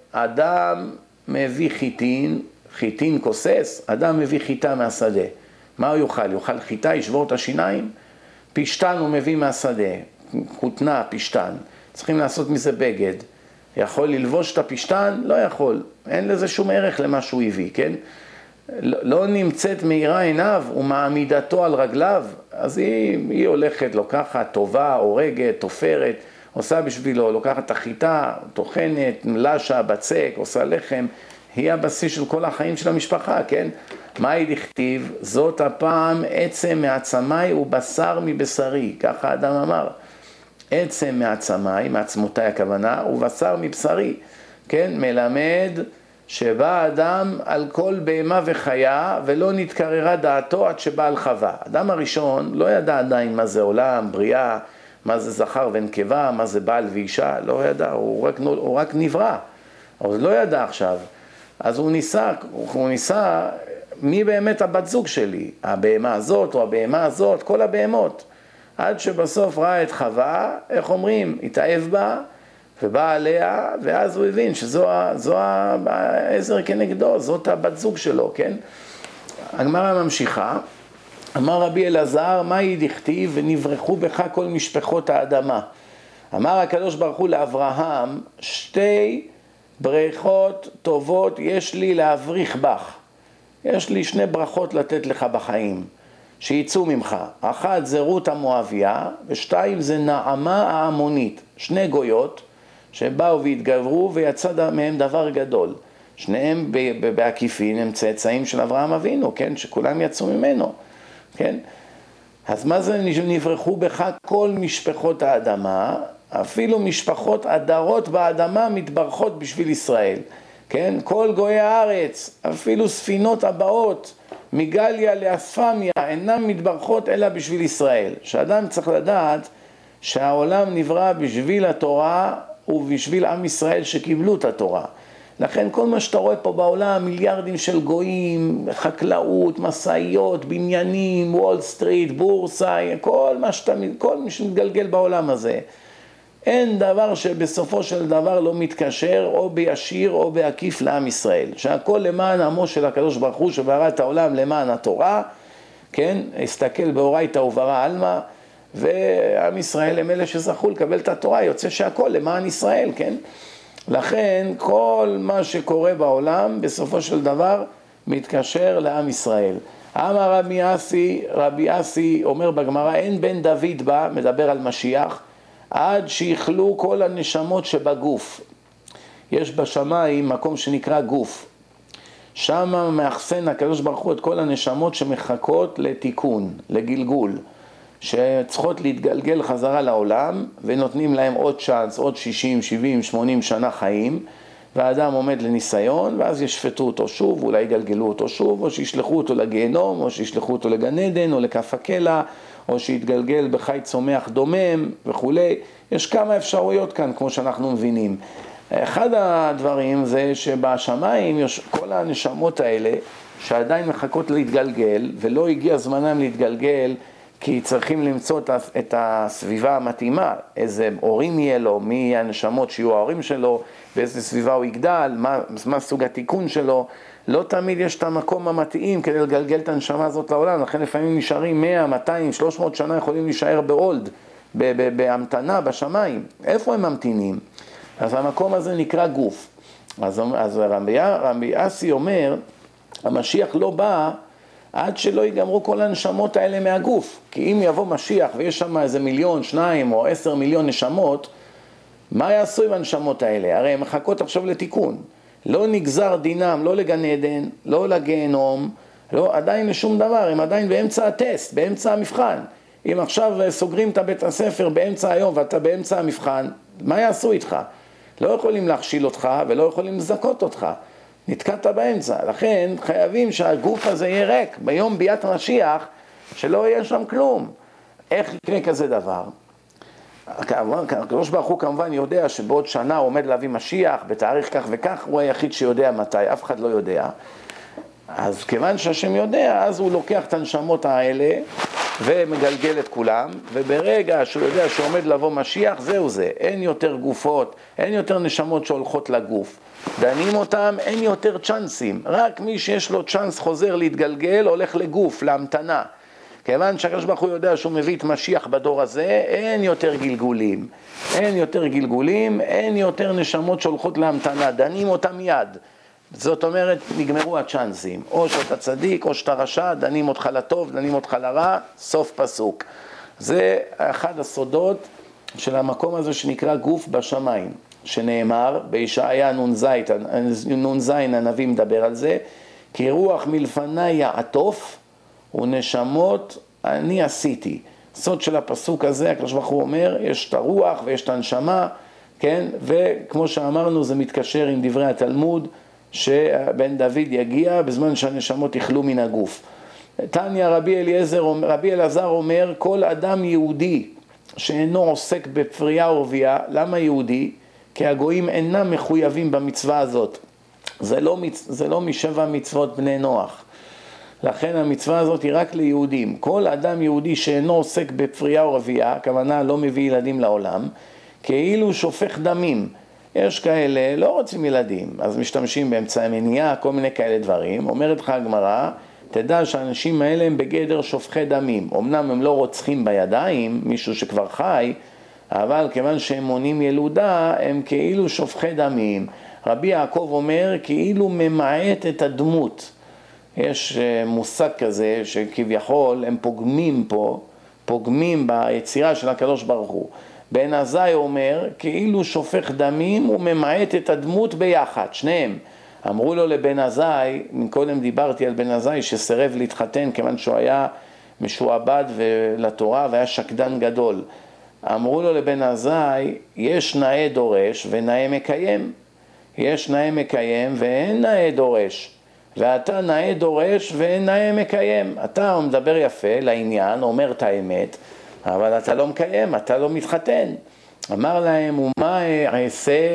S1: לאדם מביא חיטין, חיטין כוסס, אדם מביא חיטה מהשדה. מה הוא יאכל? יאכל חיטה, ישבור את השיניים? פשטן הוא מביא מהשדה, כותנה, פשטן. צריכים לעשות מזה בגד. יכול ללבוש את הפשטן? לא יכול. אין לזה שום ערך למה שהוא הביא, כן? לא נמצאת מאירה עיניו ומעמידתו על רגליו, אז היא, היא הולכת, לוקחת טובה, הורגת, תופרת, עושה בשבילו, לוקחת את החיטה, טוחנת, מלשה, בצק, עושה לחם, היא הבסיס של כל החיים של המשפחה, כן? מה היא דכתיב? זאת הפעם עצם מעצמי ובשר מבשרי, ככה האדם אמר. עצם מעצמי, מעצמותי הכוונה, ובשר מבשרי, כן? מלמד שבא האדם על כל בהמה וחיה, ולא נתקררה דעתו עד שבא על חווה. האדם הראשון לא ידע עדיין מה זה עולם, בריאה, מה זה זכר ונקבה, מה זה בעל ואישה, לא ידע, הוא רק, הוא רק נברא, אבל לא ידע עכשיו. אז הוא ניסה, הוא ניסה, מי באמת הבת זוג שלי? הבהמה הזאת או הבהמה הזאת, כל הבהמות. עד שבסוף ראה את חווה, איך אומרים, התאהב בה, ובא עליה, ואז הוא הבין שזו העזר כנגדו, זאת הבת זוג שלו, כן? הגמרא ממשיכה, אמר רבי אלעזר, מה היא דכתיב ונברחו בך כל משפחות האדמה? אמר הקדוש ברוך הוא לאברהם, שתי ברכות טובות יש לי להבריך בך. יש לי שני ברכות לתת לך בחיים, שיצאו ממך. אחת זה רות המואביה, ושתיים זה נעמה העמונית. שני גויות שבאו והתגברו ויצא מהם דבר גדול. שניהם בעקיפין הם צאצאים של אברהם אבינו, כן? שכולם יצאו ממנו. כן? אז מה זה נברחו בך כל משפחות האדמה? אפילו משפחות עדרות באדמה מתברכות בשביל ישראל. כן? כל גויי הארץ, אפילו ספינות הבאות מגליה לאספמיה, אינם מתברכות אלא בשביל ישראל. שאדם צריך לדעת שהעולם נברא בשביל התורה ובשביל עם ישראל שקיבלו את התורה. לכן כל מה שאתה רואה פה בעולם, מיליארדים של גויים, חקלאות, מסעיות, בניינים, וול סטריט, בורסה, כל מה שאתה, כל מה שמתגלגל בעולם הזה, אין דבר שבסופו של דבר לא מתקשר או בישיר או בעקיף לעם ישראל. שהכל למען עמו של הקדוש ברוך הוא שברא את העולם למען התורה, כן? הסתכל באורייתא וברא עלמא, ועם ישראל הם אלה שזכו לקבל את התורה, יוצא שהכל למען ישראל, כן? לכן כל מה שקורה בעולם בסופו של דבר מתקשר לעם ישראל. אמר רבי אסי, רבי אסי אומר בגמרא, אין בן דוד בא, מדבר על משיח, עד שיכלו כל הנשמות שבגוף. יש בשמיים מקום שנקרא גוף. שם מאחסן הקדוש ברוך הוא את כל הנשמות שמחכות לתיקון, לגלגול, שצריכות להתגלגל חזרה לעולם, ונותנים להם עוד צ'אנס, עוד שישים, שבעים, שמונים שנה חיים, והאדם עומד לניסיון, ואז ישפטו אותו שוב, אולי יגלגלו אותו שוב, או שישלחו אותו לגיהנום, או שישלחו אותו לגן עדן, או לכף הקלע, או שיתגלגל בחי צומח דומם וכו'. יש כמה אפשרויות כאן, כמו שאנחנו מבינים. אחד הדברים זה שבשמיים כל הנשמות האלה שעדיין מחכות להתגלגל, ולא הגיע זמנם להתגלגל, כי צריכים למצוא את הסביבה המתאימה, איזה הורים יהיה לו, מי הנשמות שיהיו ההורים שלו, באיזה סביבה הוא יגדל, מה, מה סוג התיקון שלו. לא תמיד יש את המקום המתאים כדי לגלגל את הנשמה הזאת לעולם, לכן לפעמים נשארים מאה, מאתיים, שלוש מאות שנה יכולים להישאר בהולד, בהמתנה, בשמיים. איפה הם ממתינים? אז המקום הזה נקרא גוף. אז, אז רבי, רבי אסי אומר, המשיח לא בא עד שלא ייגמרו כל הנשמות האלה מהגוף. כי אם יבוא משיח ויש שם איזה מיליון, שניים או עשר מיליון נשמות, מה יעשו עם הנשמות האלה? הרי הם מחכות עכשיו לתיקון. לא נגזר דינם, לא לגן עדן, לא לגיהנום, לא, עדיין לשום דבר, הם עדיין באמצע הטסט, באמצע המבחן. אם עכשיו סוגרים את בית הספר באמצע היום ואתה באמצע המבחן, מה יעשו איתך? לא יכולים להכשיל אותך ולא יכולים לזכות אותך. נתקעת באמצע. לכן חייבים שהגוף הזה יהיה ריק ביום ביאת המשיח, שלא יהיה שם כלום. איך יקרה כזה דבר? הקדוש ברוך הוא כמובן יודע שבעוד שנה הוא עומד להביא משיח, בתאריך כך וכך, הוא היחיד שיודע מתי, אף אחד לא יודע. אז כיוון שהשם יודע, אז הוא לוקח את הנשמות האלה ומגלגל את כולם, וברגע שהוא יודע שעומד לבוא משיח, זהו זה, אין יותר גופות, אין יותר נשמות שהולכות לגוף. דנים אותם, אין יותר צ'אנסים, רק מי שיש לו צ'אנס חוזר להתגלגל, הולך לגוף, להמתנה. כיוון שהקדוש ברוך הוא יודע שהוא מביא את משיח בדור הזה, אין יותר גלגולים. אין יותר גלגולים, אין יותר נשמות שהולכות להמתנה, דנים אותם מיד. זאת אומרת, נגמרו הצ'אנסים. או שאתה צדיק, או שאתה רשע, דנים אותך לטוב, דנים אותך לרע, סוף פסוק. זה אחד הסודות של המקום הזה שנקרא גוף בשמיים, שנאמר, בישעיה נ"ז הנביא מדבר על זה, כי רוח מלפני יעטוף, ונשמות אני עשיתי. סוד של הפסוק הזה, הקדוש ברוך הוא אומר, יש את הרוח ויש את הנשמה, כן? וכמו שאמרנו, זה מתקשר עם דברי התלמוד, שבן דוד יגיע בזמן שהנשמות יחלו מן הגוף. תניא רבי אליעזר, רבי אלעזר אומר, כל אדם יהודי שאינו עוסק בפרייה ורבייה, למה יהודי? כי הגויים אינם מחויבים במצווה הזאת. זה לא, זה לא משבע מצוות בני נוח. לכן המצווה הזאת היא רק ליהודים. כל אדם יהודי שאינו עוסק בפרייה ורבייה, הכוונה לא מביא ילדים לעולם, כאילו שופך דמים. יש כאלה, לא רוצים ילדים, אז משתמשים באמצעי מניעה, כל מיני כאלה דברים. אומרת לך הגמרא, תדע שהאנשים האלה הם בגדר שופכי דמים. אמנם הם לא רוצחים בידיים, מישהו שכבר חי, אבל כיוון שהם מונים ילודה, הם כאילו שופכי דמים. רבי יעקב אומר, כאילו ממעט את הדמות. יש מושג כזה שכביכול הם פוגמים פה, פוגמים ביצירה של הקדוש ברוך הוא. בן עזאי אומר, כאילו שופך דמים וממעט את הדמות ביחד, שניהם. אמרו לו לבן עזאי, מקודם דיברתי על בן עזאי שסירב להתחתן כיוון שהוא היה משועבד לתורה והיה שקדן גדול. אמרו לו לבן עזאי, יש נאה דורש ונאה מקיים. יש נאה מקיים ואין נאה דורש. ואתה נאה דורש ואין נאה מקיים. אתה מדבר יפה לעניין, אומר את האמת, אבל אתה לא מקיים, אתה לא מתחתן. אמר להם, ומה אעשה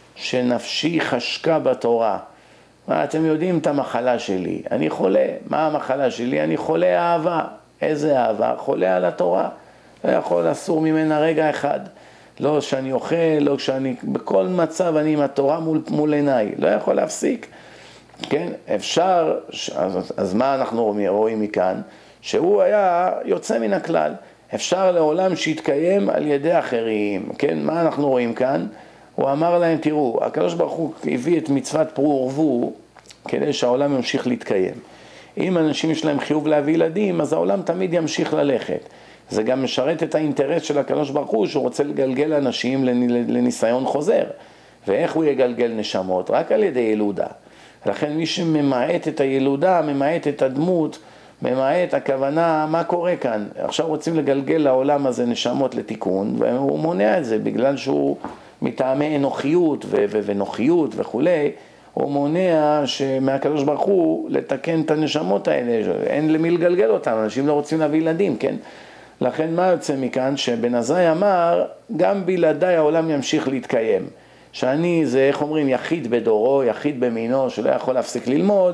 S1: שנפשי חשקה בתורה? מה, אתם יודעים את המחלה שלי, אני חולה. מה המחלה שלי? אני חולה אהבה. איזה אהבה? חולה על התורה. לא יכול לסור ממנה רגע אחד. לא שאני אוכל, לא שאני, בכל מצב אני עם התורה מול, מול עיניי. לא יכול להפסיק. כן, אפשר, אז, אז מה אנחנו רואים מכאן? שהוא היה יוצא מן הכלל. אפשר לעולם שיתקיים על ידי אחרים. כן, מה אנחנו רואים כאן? הוא אמר להם, תראו, הקדוש ברוך הוא הביא את מצוות פרו ורבו כדי שהעולם ימשיך להתקיים. אם אנשים יש להם חיוב להביא ילדים, אז העולם תמיד ימשיך ללכת. זה גם משרת את האינטרס של הקדוש ברוך הוא, שהוא רוצה לגלגל אנשים לניסיון חוזר. ואיך הוא יגלגל נשמות? רק על ידי ילודה. לכן מי שממעט את הילודה, ממעט את הדמות, ממעט הכוונה, מה קורה כאן? עכשיו רוצים לגלגל לעולם הזה נשמות לתיקון, והוא מונע את זה בגלל שהוא מטעמי אנוכיות ו- ו- ונוחיות וכולי, הוא מונע מהקדוש ברוך הוא לתקן את הנשמות האלה, אין למי לגלגל אותם, אנשים לא רוצים להביא ילדים, כן? לכן מה יוצא מכאן? שבן עזאי אמר, גם בלעדיי העולם ימשיך להתקיים. שאני זה, איך אומרים, יחיד בדורו, יחיד במינו, שלא יכול להפסיק ללמוד,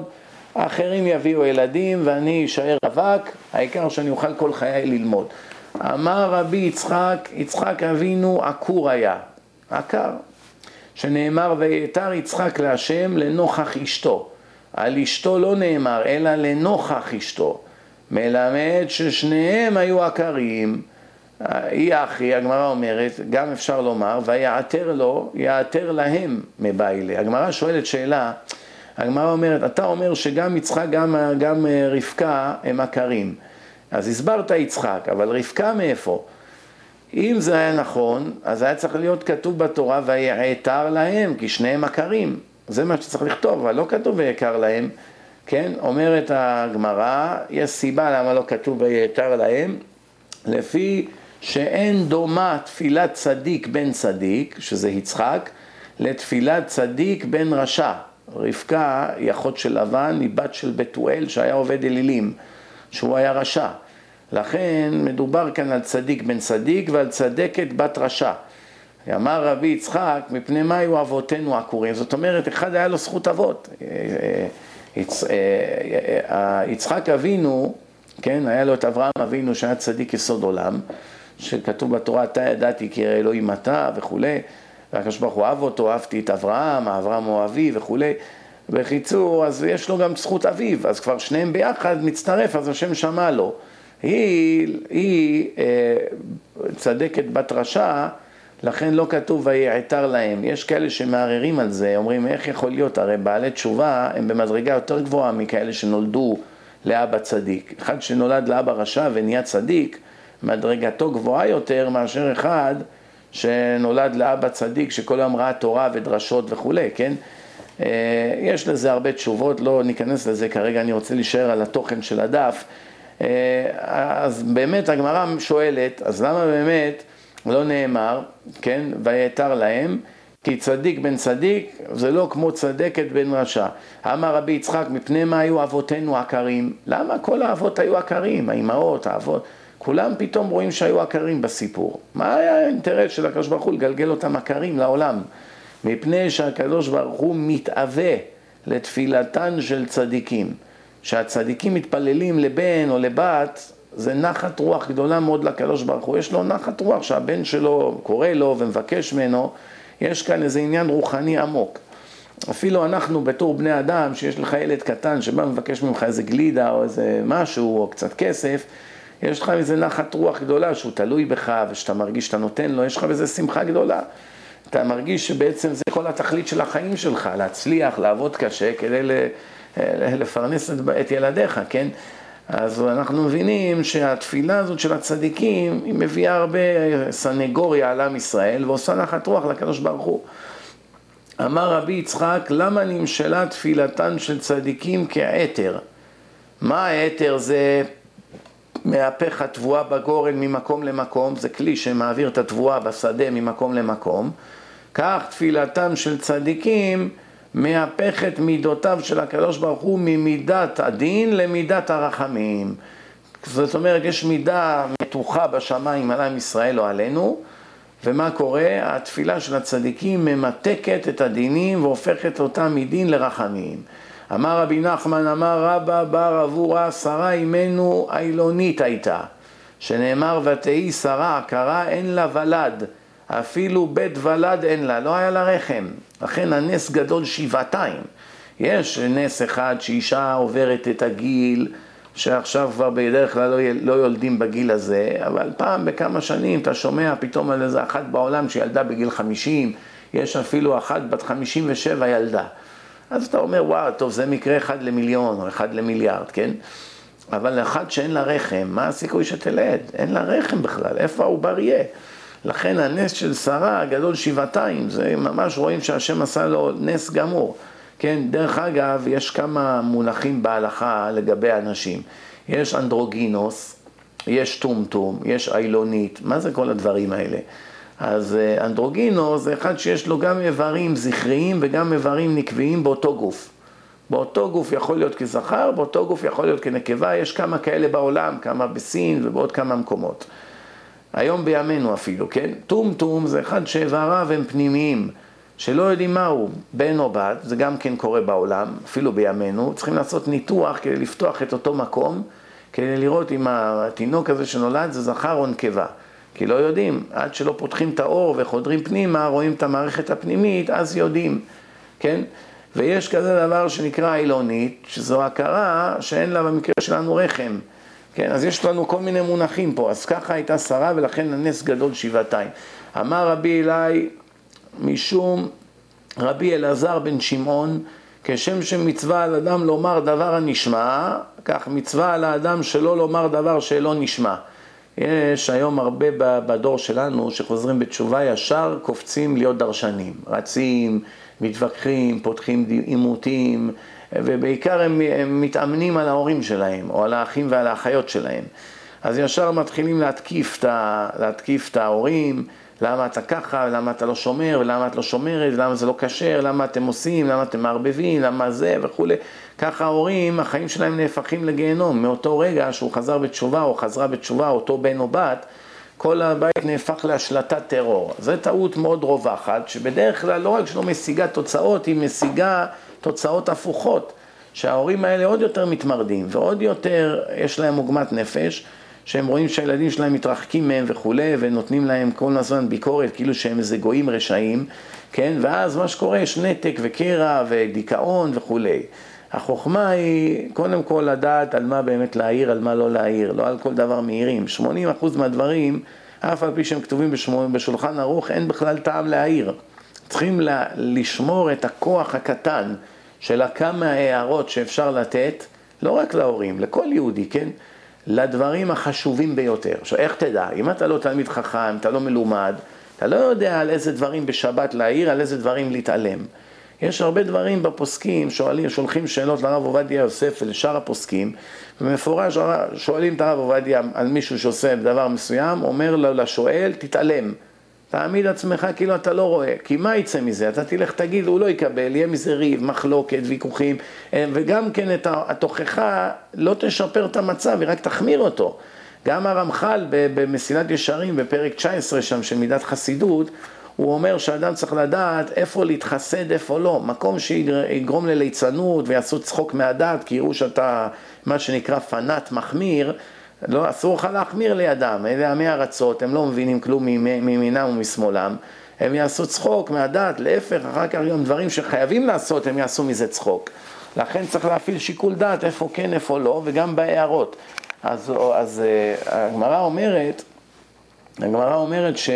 S1: האחרים יביאו ילדים ואני אשאר אבק, העיקר שאני אוכל כל חיי ללמוד. אמר רבי יצחק, יצחק אבינו עקור היה, עקר, שנאמר ויתר יצחק להשם לנוכח אשתו. על אשתו לא נאמר אלא לנוכח אשתו, מלמד ששניהם היו עקרים. היא אחי, הגמרא אומרת, גם אפשר לומר, ויעתר לו, יעתר להם מבעילי. הגמרא שואלת שאלה, הגמרא אומרת, אתה אומר שגם יצחק, גם, גם רבקה הם עקרים. אז הסברת יצחק, אבל רבקה מאיפה? אם זה היה נכון, אז היה צריך להיות כתוב בתורה, ויעתר להם, כי שניהם עקרים. זה מה שצריך לכתוב, אבל לא כתוב ויקר להם, כן? אומרת הגמרא, יש סיבה למה לא כתוב ויעתר להם, לפי שאין דומה תפילת צדיק בן צדיק, שזה יצחק, לתפילת צדיק בן רשע. רבקה היא אחות של לבן, היא בת של בתואל שהיה עובד אלילים, שהוא היה רשע. לכן מדובר כאן על צדיק בן צדיק ועל צדקת בת רשע. אמר רבי יצחק, מפני מה היו אבותינו עקורים? זאת אומרת, אחד היה לו זכות אבות. יצחק אבינו, כן, היה לו את אברהם אבינו שהיה צדיק יסוד עולם, שכתוב בתורה, אתה ידעתי כי אלוהים אתה וכו'. והקדוש ברוך הוא אהב אותו, אהבתי את אברהם, אברהם הוא אבי וכו'. בחיצור, אז יש לו גם זכות אביו, אז כבר שניהם ביחד מצטרף, אז השם שמע לו. היא, היא אה, צדקת בת רשע, לכן לא כתוב ויעתר להם. יש כאלה שמערערים על זה, אומרים איך יכול להיות, הרי בעלי תשובה הם במדרגה יותר גבוהה מכאלה שנולדו לאבא צדיק. אחד שנולד לאבא רשע ונהיה צדיק, מדרגתו גבוהה יותר מאשר אחד שנולד לאבא צדיק שכל היום ראה תורה ודרשות וכו', כן? יש לזה הרבה תשובות, לא ניכנס לזה כרגע, אני רוצה להישאר על התוכן של הדף. אז באמת הגמרא שואלת, אז למה באמת לא נאמר, כן, ויעתר להם, כי צדיק בן צדיק זה לא כמו צדקת בן רשע. אמר רבי יצחק, מפני מה היו אבותינו עקרים? למה כל האבות היו עקרים? האימהות, האבות, כולם פתאום רואים שהיו עקרים בסיפור. מה היה האינטרס של הקדוש ברוך הוא לגלגל אותם עקרים לעולם? מפני שהקדוש ברוך הוא מתאווה לתפילתן של צדיקים. שהצדיקים מתפללים לבן או לבת, זה נחת רוח גדולה מאוד לקדוש ברוך הוא. יש לו נחת רוח שהבן שלו קורא לו ומבקש ממנו. יש כאן איזה עניין רוחני עמוק. אפילו אנחנו בתור בני אדם, שיש לך ילד קטן שבא מבקש ממך איזה גלידה או איזה משהו או קצת כסף, יש לך איזה נחת רוח גדולה שהוא תלוי בך ושאתה מרגיש שאתה נותן לו, יש לך איזה שמחה גדולה. אתה מרגיש שבעצם זה כל התכלית של החיים שלך, להצליח, לעבוד קשה כדי לפרנס את ילדיך, כן? אז אנחנו מבינים שהתפילה הזאת של הצדיקים היא מביאה הרבה סנגוריה על עם ישראל ועושה נחת רוח לקדוש ברוך הוא. אמר רבי יצחק, למה נמשלה תפילתן של צדיקים כעתר? מה העתר? זה מהפך התבואה בגורן ממקום למקום, זה כלי שמעביר את התבואה בשדה ממקום למקום. כך תפילתם של צדיקים מהפכת מידותיו של הקדוש ברוך הוא ממידת הדין למידת הרחמים. זאת אומרת, יש מידה מתוחה בשמיים על עם ישראל או עלינו, ומה קורה? התפילה של הצדיקים ממתקת את הדינים והופכת אותם מדין לרחמים. אמר רבי נחמן, אמר רבא בר אבורה, שרה אימנו אילונית הייתה, שנאמר ותהי שרה עקרה אין לה ולד, אפילו בית ולד אין לה, לא היה לה רחם. לכן הנס גדול שבעתיים. יש נס אחד שאישה עוברת את הגיל, שעכשיו כבר בדרך כלל לא, לא יולדים בגיל הזה, אבל פעם בכמה שנים אתה שומע פתאום על איזה אחת בעולם שילדה בגיל חמישים, יש אפילו אחת בת חמישים ושבע ילדה. אז אתה אומר, וואו, טוב, זה מקרה אחד למיליון או אחד למיליארד, כן? אבל אחד שאין לה רחם, מה הסיכוי שתלד? אין לה רחם בכלל, איפה העובר יהיה? לכן הנס של שרה גדול שבעתיים, זה ממש רואים שהשם עשה לו נס גמור. כן, דרך אגב, יש כמה מונחים בהלכה לגבי אנשים. יש אנדרוגינוס, יש טומטום, יש אילונית, מה זה כל הדברים האלה? אז אנדרוגינוס זה אחד שיש לו גם איברים זכריים וגם איברים נקביים באותו גוף. באותו גוף יכול להיות כזכר, באותו גוף יכול להיות כנקבה, יש כמה כאלה בעולם, כמה בסין ובעוד כמה מקומות. היום בימינו אפילו, כן? טומטום זה אחד שאיבריו הם פנימיים, שלא יודעים מהו, בן או בת, זה גם כן קורה בעולם, אפילו בימינו, צריכים לעשות ניתוח כדי לפתוח את אותו מקום, כדי לראות אם התינוק הזה שנולד זה זכר או נקבה. כי לא יודעים, עד שלא פותחים את האור וחודרים פנימה, רואים את המערכת הפנימית, אז יודעים, כן? ויש כזה דבר שנקרא אילונית, שזו הכרה שאין לה במקרה שלנו רחם. כן, אז יש לנו כל מיני מונחים פה, אז ככה הייתה שרה ולכן הנס גדול שבעתיים. אמר רבי אלי, משום רבי אלעזר בן שמעון, כשם שמצווה על אדם לומר דבר הנשמע, כך מצווה על האדם שלא לומר דבר שלא נשמע. יש היום הרבה בדור שלנו שחוזרים בתשובה ישר קופצים להיות דרשנים, רצים, מתווכחים, פותחים עימותים, ובעיקר הם, הם מתאמנים על ההורים שלהם, או על האחים ועל האחיות שלהם. אז ישר מתחילים להתקיף, להתקיף את ההורים, למה אתה ככה, למה אתה לא שומר, ולמה את לא שומרת, למה זה לא כשר, למה אתם עושים, למה אתם מערבבים, למה זה וכו'. ככה ההורים, החיים שלהם נהפכים לגיהנום. מאותו רגע שהוא חזר בתשובה או חזרה בתשובה, אותו בן או בת, כל הבית נהפך להשלטת טרור. זו טעות מאוד רווחת, שבדרך כלל לא רק שלא משיגה תוצאות, היא משיגה תוצאות הפוכות, שההורים האלה עוד יותר מתמרדים, ועוד יותר יש להם עוגמת נפש, שהם רואים שהילדים שלהם מתרחקים מהם וכו', ונותנים להם כל הזמן ביקורת, כאילו שהם איזה גויים רשעים, כן? ואז מה שקורה, יש נתק וקרע ודיכאון וכו'. החוכמה היא קודם כל לדעת על מה באמת להעיר, על מה לא להעיר, לא על כל דבר מהירים. שמונים אחוז מהדברים, אף על פי שהם כתובים בשולחן ערוך, אין בכלל טעם להעיר. צריכים לשמור את הכוח הקטן של הכמה הערות שאפשר לתת, לא רק להורים, לכל יהודי, כן? לדברים החשובים ביותר. עכשיו, איך תדע? אם אתה לא תלמיד חכם, אתה לא מלומד, אתה לא יודע על איזה דברים בשבת להעיר, על איזה דברים להתעלם. יש הרבה דברים בפוסקים, שואלים, שולחים שאלות לרב עובדיה יוסף ולשאר הפוסקים, ומפורש שואלים את הרב עובדיה על מישהו שעושה דבר מסוים, אומר לו לשואל, תתעלם. תעמיד עצמך כאילו אתה לא רואה, כי מה יצא מזה? אתה תלך תגיד, הוא לא יקבל, יהיה מזה ריב, מחלוקת, ויכוחים, וגם כן את התוכחה לא תשפר את המצב, היא רק תחמיר אותו. גם הרמח"ל במסילת ישרים, בפרק תשע עשרה שם של מידת חסידות, הוא אומר שאדם צריך לדעת איפה להתחסד, איפה לא. מקום שיגרום לליצנות ויעשו צחוק מהדת, כי יראו שאתה מה שנקרא פנאט מחמיר, לא, אסור לך להחמיר לידם, אלה עמי ארצות, הם לא מבינים כלום מימינם ומשמאלם, הם יעשו צחוק מהדת, להפך, אחר כך גם דברים שחייבים לעשות, הם יעשו מזה צחוק. לכן צריך להפעיל שיקול דעת, איפה כן, איפה לא, וגם בהערות. אז, אז הגמרא אומרת, הגמרא אומרת ש...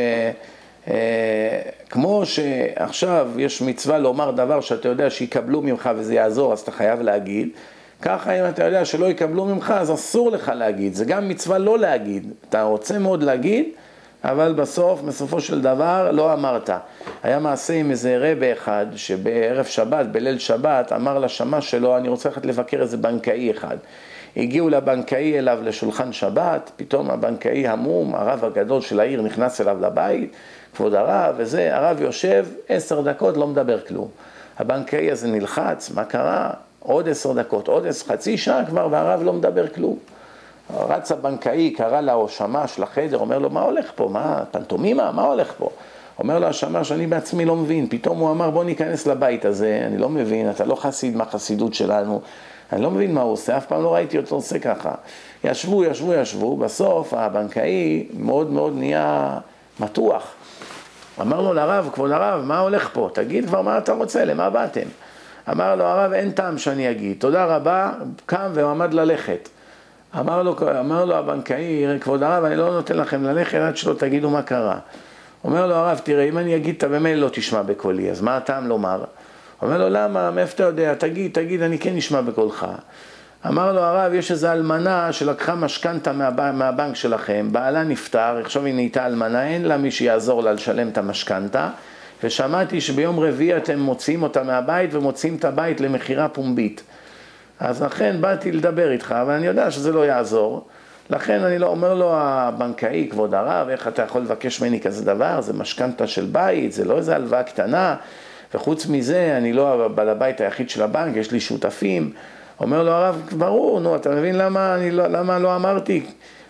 S1: כמו שעכשיו יש מצווה לומר דבר שאתה יודע שיקבלו ממך וזה יעזור, אז אתה חייב להגיד, ככה אם אתה יודע שלא יקבלו ממך, אז אסור לך להגיד. זה גם מצווה לא להגיד. אתה רוצה מאוד להגיד, אבל בסוף, בסופו של דבר, לא אמרת. היה מעשה עם איזה רבא אחד, שבערב שבת, בליל שבת, אמר לשמש שלו, אני רוצה ללכת לבקר איזה בנקאי אחד. הגיעו לבנקאי אליו לשולחן שבת, פתאום הבנקאי המום, הרב הגדול של העיר נכנס אליו לבית, כבוד הרב וזה, הרב יושב עשר דקות, לא מדבר כלום. הבנקאי הזה נלחץ, מה קרה? עוד עשר דקות, עוד עשר, חצי שעה כבר, והרב לא מדבר כלום. רץ הבנקאי, קרא לה או שמש לחדר, אומר לו, מה הולך פה? מה, פנטומימה? מה הולך פה? אומר לו השמש, אני בעצמי לא מבין. פתאום הוא אמר, בוא ניכנס לבית הזה, אני לא מבין, אתה לא חסיד מהחסידות שלנו, אני לא מבין מה הוא עושה, אף פעם לא ראיתי אותו עושה ככה. ישבו, ישבו, ישבו, בסוף הבנקאי מאוד מאוד נהיה מתוח. אמר לו לרב, כבוד הרב, מה הולך פה? תגיד כבר מה אתה רוצה, למה באתם? אמר לו הרב, אין טעם שאני אגיד, תודה רבה, קם ועמד ללכת. אמר לו, אמר לו הבנקאי, כבוד הרב, אני לא נותן לכם ללכת עד שלא תגידו מה קרה. אומר לו הרב, תראה, אם אני אגיד, אתה במילא לא תשמע בקולי, אז מה הטעם לומר? אומר לו, למה? מאיפה אתה יודע? תגיד, תגיד, אני כן נשמע בקולך. אמר לו הרב, יש איזו אלמנה שלקחה משכנתה מהבנק, מהבנק שלכם, בעלה נפטר, עכשיו היא נהייתה אלמנה, אין לה מי שיעזור לה לשלם את המשכנתה, ושמעתי שביום רביעי אתם מוציאים אותה מהבית ומוציאים את הבית למחירה פומבית. אז לכן באתי לדבר איתך, אבל אני יודע שזה לא יעזור. לכן אני לא אומר לו הבנקאי, כבוד הרב, איך אתה יכול לבקש ממני כזה דבר? זה משכנתה של בית, זה לא איזה הלוואה קטנה, וחוץ מזה אני לא בעל הבית היחיד של הבנק, יש לי שותפים. אומר לו הרב, ברור, נו, אתה מבין למה, אני לא, למה לא אמרתי?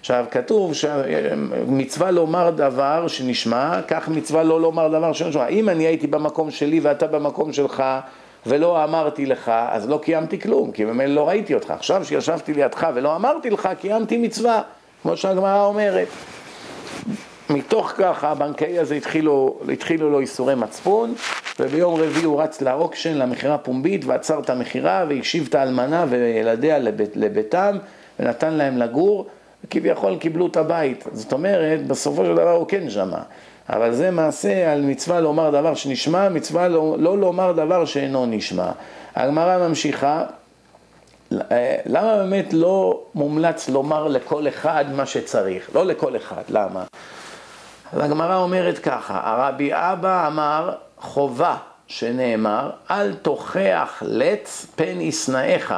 S1: עכשיו, כתוב שמצווה לומר דבר שנשמע, כך מצווה לא לומר דבר שנשמע. אם אני הייתי במקום שלי ואתה במקום שלך, ולא אמרתי לך, אז לא קיימתי כלום, כי באמת לא ראיתי אותך. עכשיו שישבתי לידך ולא אמרתי לך, קיימתי מצווה, כמו שהגמרא אומרת. מתוך כך הבנקאי הזה התחילו, התחילו לו איסורי מצפון, וביום רביעי הוא רץ לאוקשן, למחירה פומבית, ועצר את המחירה, והקשיב את האלמנה וילדיה לבית, לביתם, ונתן להם לגור, וכביכול קיבלו את הבית. זאת אומרת, בסופו של דבר הוא כן שמע. אבל זה מעשה על מצווה לומר דבר שנשמע, מצווה לא, לא לומר דבר שאינו נשמע. הגמרא ממשיכה, למה באמת לא מומלץ לומר לכל אחד מה שצריך? לא לכל אחד, למה? הגמרא אומרת ככה, הרבי אבא אמר חובה שנאמר, אל תוכח לץ פן ישנאיך,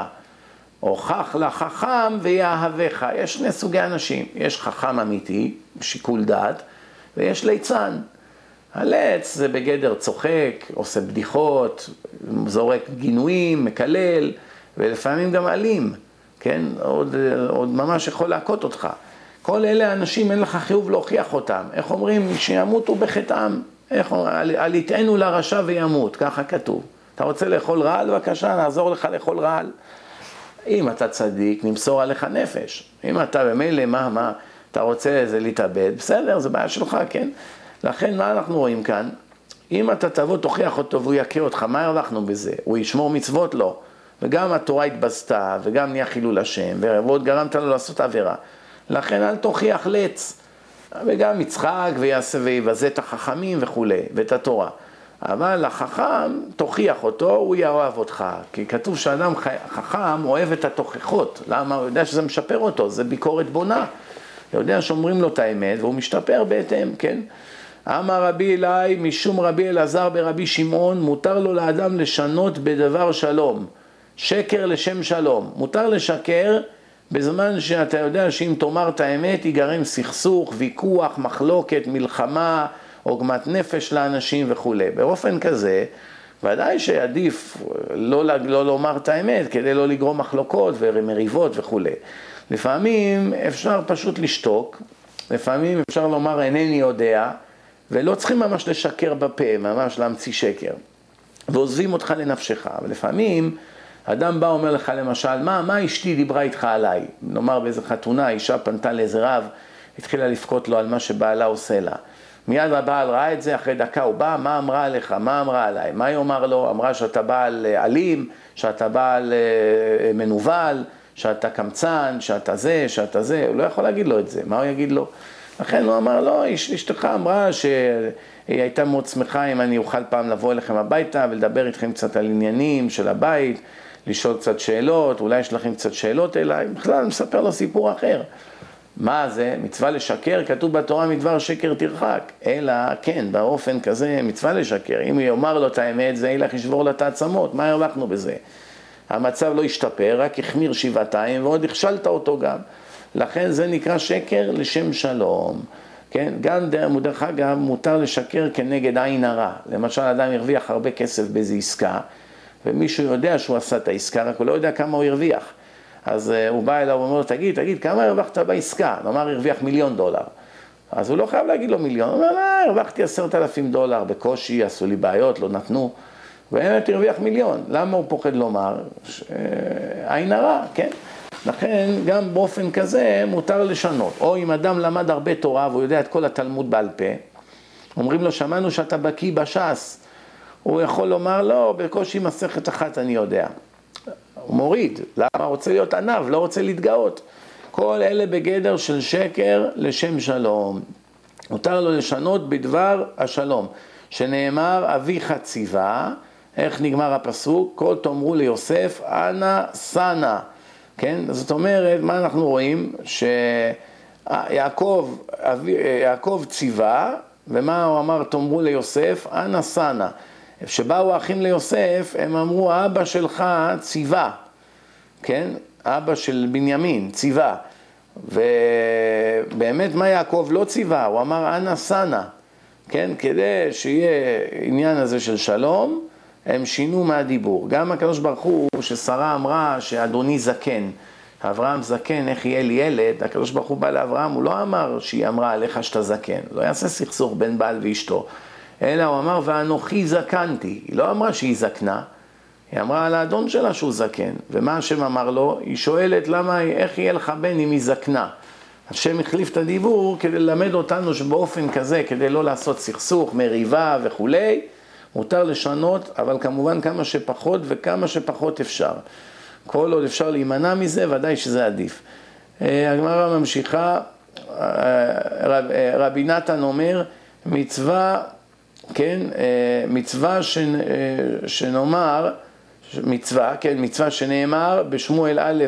S1: הוכח לחכם ויאהבך. יש שני סוגי אנשים, יש חכם אמיתי, שיקול דעת, ויש ליצן. הלץ זה בגדר צוחק, עושה בדיחות, זורק גינויים, מקלל, ולפעמים גם אלים, כן? עוד, עוד ממש יכול להכות אותך. כל אלה האנשים אין לך חיוב להוכיח אותם. איך אומרים? שימותו בחטאם. איך אומרים? אל יתענו לרשע וימות, ככה כתוב. אתה רוצה לאכול רעל? בבקשה, נעזור לך לאכול רעל. אם אתה צדיק, נמסור עליך נפש. אם אתה במילא, מה, מה, אתה רוצה איזה להתאבד, בסדר, זה בעיה שלך, כן? לכן, מה אנחנו רואים כאן? אם אתה תבוא, תוכיח אותו והוא יקה אותך, מה הרווחנו בזה? הוא ישמור מצוות? לא. וגם התורה התבזתה, וגם נהיה חילול השם, ועוד גרמת לו לעשות עבירה. לכן אל תוכיח לץ. וגם יצחק ויעשה ויבזה את החכמים וכו', ואת התורה. אבל החכם, תוכיח אותו, הוא יאהב אותך. כי כתוב שאדם חכם אוהב את התוכחות. למה? הוא יודע שזה משפר אותו, זה ביקורת בונה. הוא יודע שאומרים לו את האמת, והוא משתפר בהתאם, כן? אמר רבי אלי, משום רבי אלעזר ברבי שמעון, מותר לו לאדם לשנות בדבר שלום. שקר לשם שלום. מותר לשקר בזמן שאתה יודע שאם תאמר את האמת, ייגרם סכסוך, ויכוח, מחלוקת, מלחמה, עוגמת נפש לאנשים וכו'. באופן כזה, ודאי שעדיף לא, לא לומר את האמת, כדי לא לגרום מחלוקות ומריבות וכו'. לפעמים אפשר פשוט לשתוק, לפעמים אפשר לומר אינני יודע, ולא צריכים ממש לשקר בפה, ממש להמציא שקר. ועוזבים אותך לנפשך. ולפעמים אדם בא אומר לך למשל, מה, מה אשתי דיברה איתך עליי? נאמר באיזה חתונה, אישה פנתה לאיזה רב, התחילה לפקות לו על מה שבעלה עושה לה. מיד הבעל ראה את זה, אחרי דקה הוא בא, מה אמרה עליך? מה אמרה עליי? מה היא אומר לו? אמרה שאתה בעל אלים, שאתה בעל מנוול, שאתה קמצן, שאתה זה, שאתה זה. הוא לא יכול להגיד לו את זה. מה הוא יגיד לו? לכן הוא אמר, לא, אשתך אמרה שהיא הייתה מאוד שמחה אם אני אוכל פעם לבוא אליכם הביתה ולדבר איתכם קצת על עניינים של הבית, לשאול קצת שאלות, אולי יש לכם קצת שאלות אליי. בכלל אני מספר לו סיפור אחר. מה זה? מצווה לשקר, כתוב בתורה מדבר שקר תרחק. אלא, כן, באופן כזה מצווה לשקר. אם הוא יאמר לו את האמת, זה ילך ישבור לה את העצמות. מה הרווחנו בזה? המצב לא השתפר, רק החמיר שבעתיים, ועוד הכשלת אותו גם. לכן זה נקרא שקר לשם שלום. כן? גם דרך אגב מותר לשקר כנגד עין הרע. למשל, אדם הרוויח הרבה כסף באיזו עסקה, ומישהו יודע שהוא עשה את העסקה, רק הוא לא יודע כמה הוא הרוויח. אז הוא בא אליו ואומר לו, תגיד, תגיד, כמה הרווחת בעסקה? נאמר, הרוויח מיליון דולר. אז הוא לא חייב להגיד לו מיליון. הוא אומר, לא, הרווחתי עשרת אלפים דולר, בקושי, עשו לי בעיות, לא נתנו. ובאמת הרוויח מיליון. למה הוא פוחד לומר? עין הרע, כן? לכן, גם באופן כזה מותר לשנות. או אם אדם למד הרבה תורה, והוא יודע את כל התלמוד בעל פה, אומרים לו, שמענו שאתה בקיא בש"ס. הוא יכול לומר, לא, בקושי מסכת אחת אני יודע. הוא מוריד. למה? רוצה להיות ענב, לא רוצה להתגאות. כל אלה בגדר של שקר לשם שלום. מותר לו לשנות בדבר השלום. שנאמר, אביך ציווה, איך נגמר הפסוק? כל תאמרו ליוסף, אנא סנה. כן? זאת אומרת, מה אנחנו רואים? שיעקב, יעקב ציווה, ומה הוא אמר? תאמרו ליוסף, אנא סנה. כשבאו האחים ליוסף, הם אמרו, האבא שלך ציווה, כן? אבא של בנימין, ציווה. ובאמת מה יעקב לא ציווה? הוא אמר, אנא סנה, כן? כדי שיהיה עניין הזה של שלום, הם שינו מהדיבור. גם הקדוש ברוך הוא, ששרה אמרה שאדוני זקן, אברהם זקן, איך יהיה לי ילד? הקדוש ברוך הוא בא לאברהם, הוא לא אמר שהיא אמרה עליך שאתה זקן, לא יעשה סכסוך בין בעל ואשתו, אלא הוא אמר, ואנוכי זקנתי. היא לא אמרה שהיא זקנה, היא אמרה על האדון שלה שהוא זקן. ומה השם אמר לו? היא שואלת, למה, איך יהיה לך בן אם היא זקנה? השם החליף את הדיבור כדי ללמד אותנו שבאופן כזה, כדי לא לעשות סכסוך, מריבה וכולי, מותר לשנות, אבל כמובן כמה שפחות וכמה שפחות אפשר. כל עוד אפשר להימנע מזה, ודאי שזה עדיף. הגמרא ממשיכה, רב, רבי נתן אומר, מצווה, כן, מצווה שנאמר, מצווה, כן, מצווה שנאמר בשמואל א'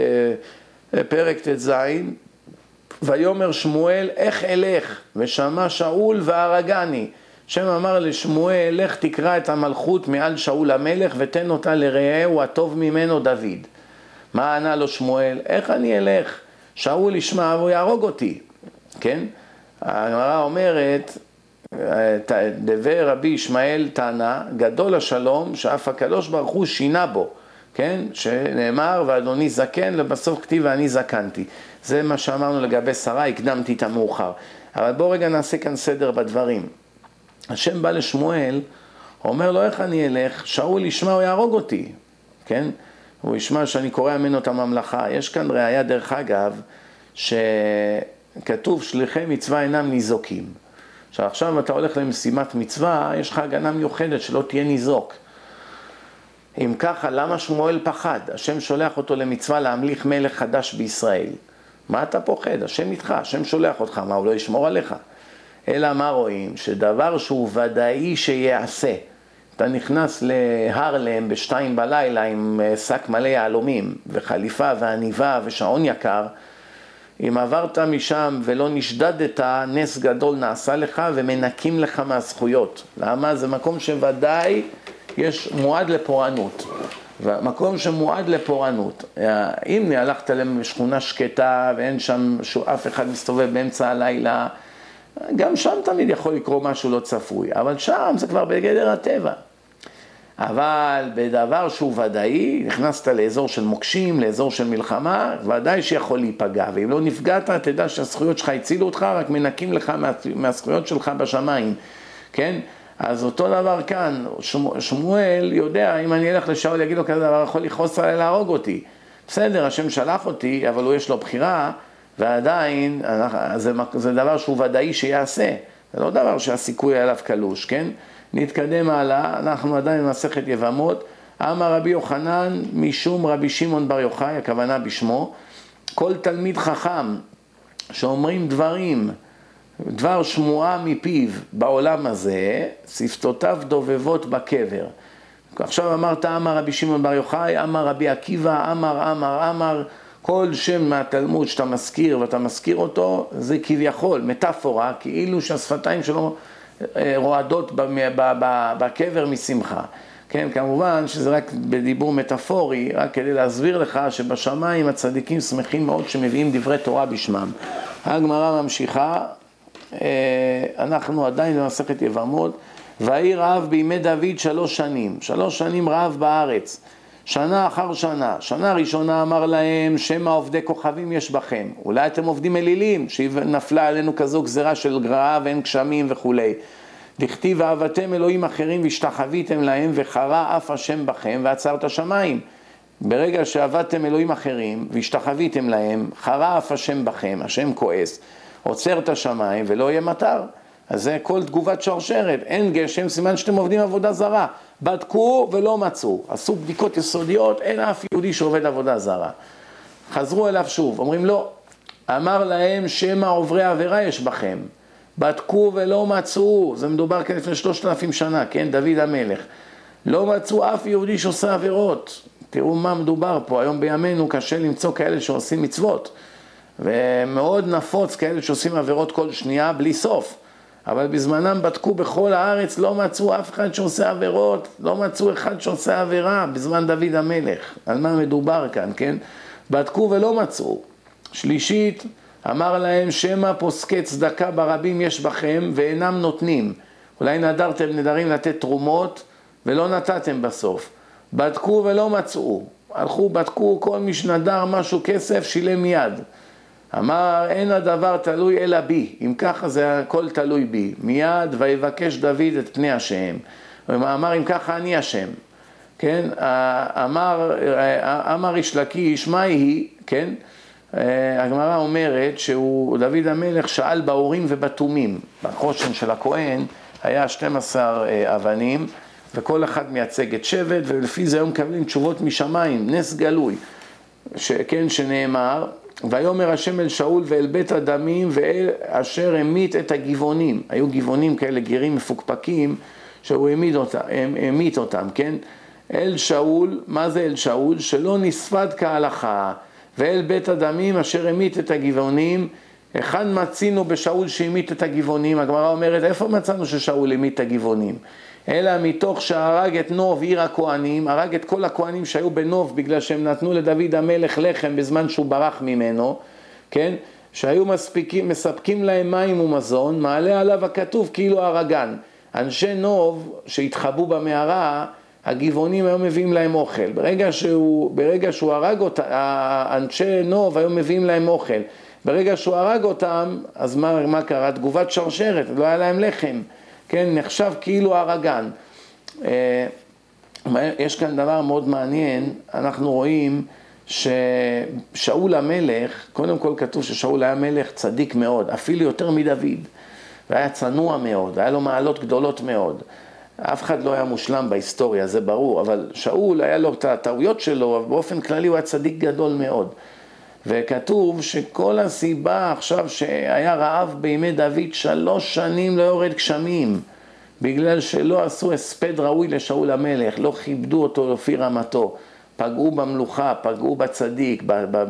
S1: פרק ת' ויאמר שמואל, איך אלך? ושמע שאול והרגני. שם אמר לשמואל, לך תקרא את המלכות מעל שאול המלך ותן אותה לרעהו הטוב ממנו דוד. מה ענה לו שמואל? איך אני אלך? שאול ישמע והוא יהרוג אותי. כן? הגמרא אומרת, דבר רבי ישמעאל תנא, גדול השלום שאף הקדוש ברוך הוא שינה בו. כן? שנאמר, ואדוני זקן, לבסוף כתיב ואני זקנתי. זה מה שאמרנו לגבי שרה, הקדמתי את המאוחר. אבל בואו רגע נעשה כאן סדר בדברים. השם בא לשמואל, אומר לו, איך אני אלך? שאול ישמע, הוא יהרוג אותי. כן? הוא ישמע שאני קורא ממנו את הממלכה. יש כאן ראיה דרך אגב, שכתוב שליחי מצווה אינם ניזוקים. עכשיו, עכשיו אתה הולך למשימת מצווה, יש לך הגנה מיוחדת שלא תהיה ניזוק. אם ככה, למה שמואל פחד? השם שולח אותו למצווה להמליך מלך חדש בישראל. מה אתה פוחד? השם איתך, השם שולח אותך, מה הוא לא ישמור עליך? אלא מה רואים? שדבר שהוא ודאי שיעשה. אתה נכנס להרלם בשתיים בלילה עם שק מלא יהלומים וחליפה ועניבה ושעון יקר, אם עברת משם ולא נשדדת, נס גדול נעשה לך ומנקים לך מהזכויות. למה? זה מקום שוודאי יש מועד לפורענות. מקום שמועד לפורענות. אם הלכת לשכונה שקטה ואין שם אף אחד מסתובב באמצע הלילה, גם שם תמיד יכול לקרוא משהו לא צפוי, אבל שם זה כבר בגדר הטבע. אבל בדבר שהוא ודאי, נכנסת לאזור של מוקשים, לאזור של מלחמה, ודאי שיכול להיפגע, ואם לא נפגעת, תדע שהזכויות שלך הצילו אותך, רק מנקים לך מהזכויות שלך בשמיים, כן? אז אותו דבר כאן, שמואל יודע, אם אני אלך לשאול, יגיד לו כזה דבר, יכול לכעוס עליי להרוג אותי. בסדר, השם שלח אותי, אבל הוא יש לו בחירה, ועדיין, זה, זה דבר שהוא ודאי שיעשה. זה לא דבר שהסיכוי עליו קלוש, כן? נתקדם הלאה, אנחנו עדיין במסכת יבמות. אמר רבי יוחנן משום רבי שמעון בר יוחאי, הכוונה בשמו, כל תלמיד חכם שאומרים דברים, דבר שמועה מפיו בעולם הזה, שפתותיו דובבות בקבר. עכשיו אמרת אמר רבי שמעון בר יוחאי, אמר רבי עקיבא, אמר, אמר, אמר, כל שם מהתלמוד שאתה מזכיר ואתה מזכיר אותו, זה כביכול, מטאפורה, כאילו שהשפתיים שלו רועדות בקבר משמחה. כן, כמובן שזה רק בדיבור מטאפורי, רק כדי להסביר לך שבשמיים הצדיקים שמחים מאוד שמביאים דברי תורה בשמם. הגמרא ממשיכה, אנחנו עדיין במסכת יבמות, ויהי רעב בימי דוד שלוש שנים, שלוש שנים רעב בארץ, שנה אחר שנה. שנה ראשונה אמר להם, שמא עובדי כוכבים יש בכם, אולי אתם עובדים אלילים, שנפלה עלינו כזו גזרה של רעב ואין גשמים וכו'. דכתיב ואהבתם אלוהים אחרים והשתחוויתם להם וחרה אף השם בכם ועצר את השמיים. ברגע שעבדתם אלוהים אחרים והשתחוויתם להם, חרה אף השם בכם, השם כועס, עוצר את השמיים ולא יהיה מטר. אז זה כל תגובת שרשרת, אין גשם, סימן שאתם עובדים עבודה זרה. בדקו ולא מצאו, עשו בדיקות יסודיות, אין אף יהודי שעובד עבודה זרה. חזרו אליו שוב, אומרים לא, אמר להם שמא עוברי עבירה יש בכם. בדקו ולא מצאו, זה מדובר כאן לפני שלושת אלפים שנה, כן, דוד המלך. לא מצאו אף יהודי שעושה עבירות. תראו מה מדובר פה, היום בימינו קשה למצוא כאלה שעושים מצוות. ומאוד נפוץ כאלה שעושים עבירות כל שנייה בלי סוף. אבל בזמנם בדקו בכל הארץ, לא מצאו אף אחד שעושה עבירות, לא מצאו אחד שעושה עבירה בזמן דוד המלך. על מה מדובר כאן, כן? בדקו ולא מצאו. שלישית, אמר להם, שמא פוסקי צדקה ברבים יש בכם ואינם נותנים. אולי נדרתם נדרים לתת תרומות ולא נתתם בסוף. בדקו ולא מצאו. הלכו, בדקו, כל מי שנדר משהו כסף, שילם מיד. אמר, אין הדבר תלוי אלא בי, אם ככה זה הכל תלוי בי. מיד, ויבקש דוד את פני השם. אמר, אם ככה אני השם. כן, אמר, אמר איש לקיש, מה היא, כן? הגמרא אומרת שהוא, דוד המלך שאל באורים ובתומים. בחושן של הכהן היה שתים עשרה אבנים, וכל אחד מייצג את שבט, ולפי זה היום מקבלים תשובות משמיים, נס גלוי, שכן, שנאמר, ויאמר השם אל שאול ואל בית הדמים ואל אשר המית את הגבעונים. היו גבעונים כאלה גירים מפוקפקים שהוא המית אותם, המית אותם, כן? אל שאול, מה זה אל שאול? שלא נספד כהלכה. ואל בית הדמים אשר המית את הגבעונים, היכן מצינו בשאול שהמית את הגבעונים? הגמרא אומרת, איפה מצאנו ששאול המית את הגבעונים? אלא מתוך שהרג את נוב עיר הכהנים, הרג את כל הכהנים שהיו בנוב בגלל שהם נתנו לדוד המלך לחם בזמן שהוא ברח ממנו, כן? שהיו מספיקים, מספקים להם מים ומזון, מעלה עליו הכתוב כאילו הרגן. אנשי נוב שהתחבאו במערה, הגבעונים היו מביאים להם אוכל. ברגע שהוא, ברגע שהוא הרג אותם, אנשי נוב היו מביאים להם אוכל. ברגע שהוא הרג אותם, אז מה, מה קרה? תגובת שרשרת, לא היה להם לחם. כן, נחשב כאילו הרגן. יש כאן דבר מאוד מעניין, אנחנו רואים ששאול המלך, קודם כל כתוב ששאול היה מלך צדיק מאוד, אפילו יותר מדוד, והיה צנוע מאוד, היה לו מעלות גדולות מאוד. אף אחד לא היה מושלם בהיסטוריה, זה ברור, אבל שאול היה לו את הטעויות שלו, אבל באופן כללי הוא היה צדיק גדול מאוד. וכתוב שכל הסיבה עכשיו שהיה רעב בימי דוד, שלוש שנים לא יורד גשמים, בגלל שלא עשו הספד ראוי לשאול המלך, לא כיבדו אותו לפי רמתו, פגעו במלוכה, פגעו בצדיק,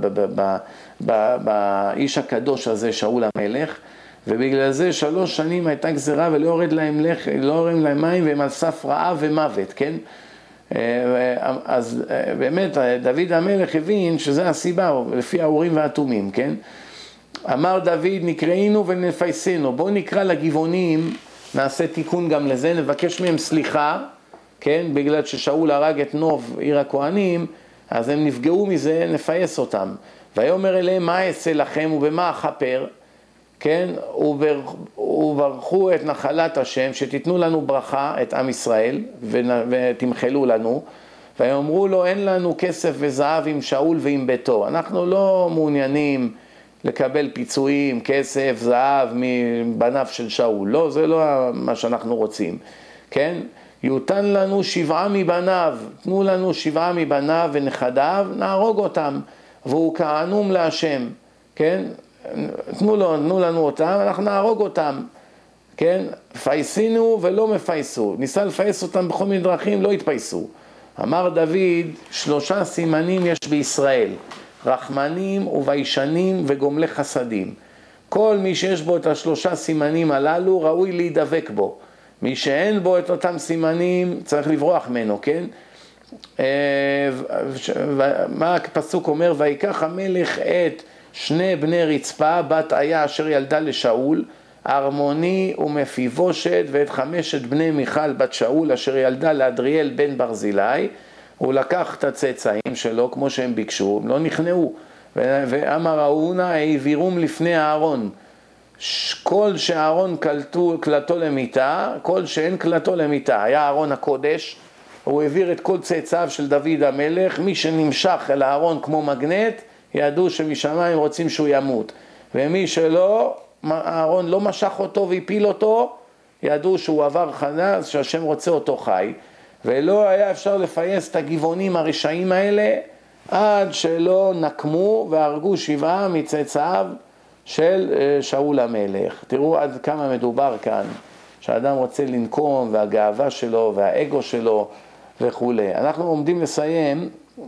S1: באיש הקדוש הזה שאול המלך, ובגלל זה שלוש שנים הייתה גזרה ולא יורד להם לח, לא יורד להם מים, והם על סף רעב ומוות, כן? אז באמת דוד המלך הבין שזה הסיבה, לפי האורים והתומים, כן? אמר דוד, נקראינו ונפייסנו, בואו נקרא לגבעונים, נעשה תיקון גם לזה, נבקש מהם סליחה, כן? בגלל ששאול הרג את נוב עיר הכהנים, אז הם נפגעו מזה, נפייס אותם. ויאמר אליהם, מה אעשה לכם ובמה אכפר? כן? וברכו את נחלת השם, שתיתנו לנו ברכה, את עם ישראל, ותמחלו לנו, ויאמרו לו, אין לנו כסף וזהב עם שאול ועם ביתו. אנחנו לא מעוניינים לקבל פיצויים, כסף, זהב מבניו של שאול. לא, זה לא מה שאנחנו רוצים. כן? יותן לנו שבעה מבניו, תנו לנו שבעה מבניו ונכדיו, נהרוג אותם, והוא כענום להשם. כן? תנו, לו, תנו לנו אותם, אנחנו נהרוג אותם, כן? פייסינו ולא מפייסו, ניסה לפייס אותם בכל מיני דרכים, לא התפייסו. אמר דוד, שלושה סימנים יש בישראל, רחמנים וביישנים וגומלי חסדים. כל מי שיש בו את השלושה סימנים הללו, ראוי להידבק בו. מי שאין בו את אותם סימנים, צריך לברוח ממנו, כן? מה הפסוק אומר? ויקח המלך את שני בני רצפה, בת איה אשר ילדה לשאול, ארמוני ומפיבושת, ואת חמשת בני מיכל בת שאול אשר ילדה לאדריאל בן ברזילי. הוא לקח את הצאצאים שלו כמו שהם ביקשו, הם לא נכנעו. ואמר אהונה, העבירום לפני הארון, כל שאהרון קלטו, קלטו למיטה, כל שאין קלטו למיטה. היה ארון הקודש, הוא העביר את כל צאצאיו של דוד המלך, מי שנמשך אל הארון כמו מגנט, ידעו שמשמיים רוצים שהוא ימות. ומי שלא, הארון לא משך אותו והפיל אותו, ידעו שהוא עבר חדש, שהשם רוצה אותו חי. ולא היה אפשר לפייס את הגבעונים הרשעים האלה, עד שלא נקמו והרגו שבעה מצאצאיו של שאול המלך. תראו עד כמה מדובר כאן, שהאדם רוצה לנקום, והגאווה שלו והאגו שלו וכו'. אנחנו עומדים לסיים,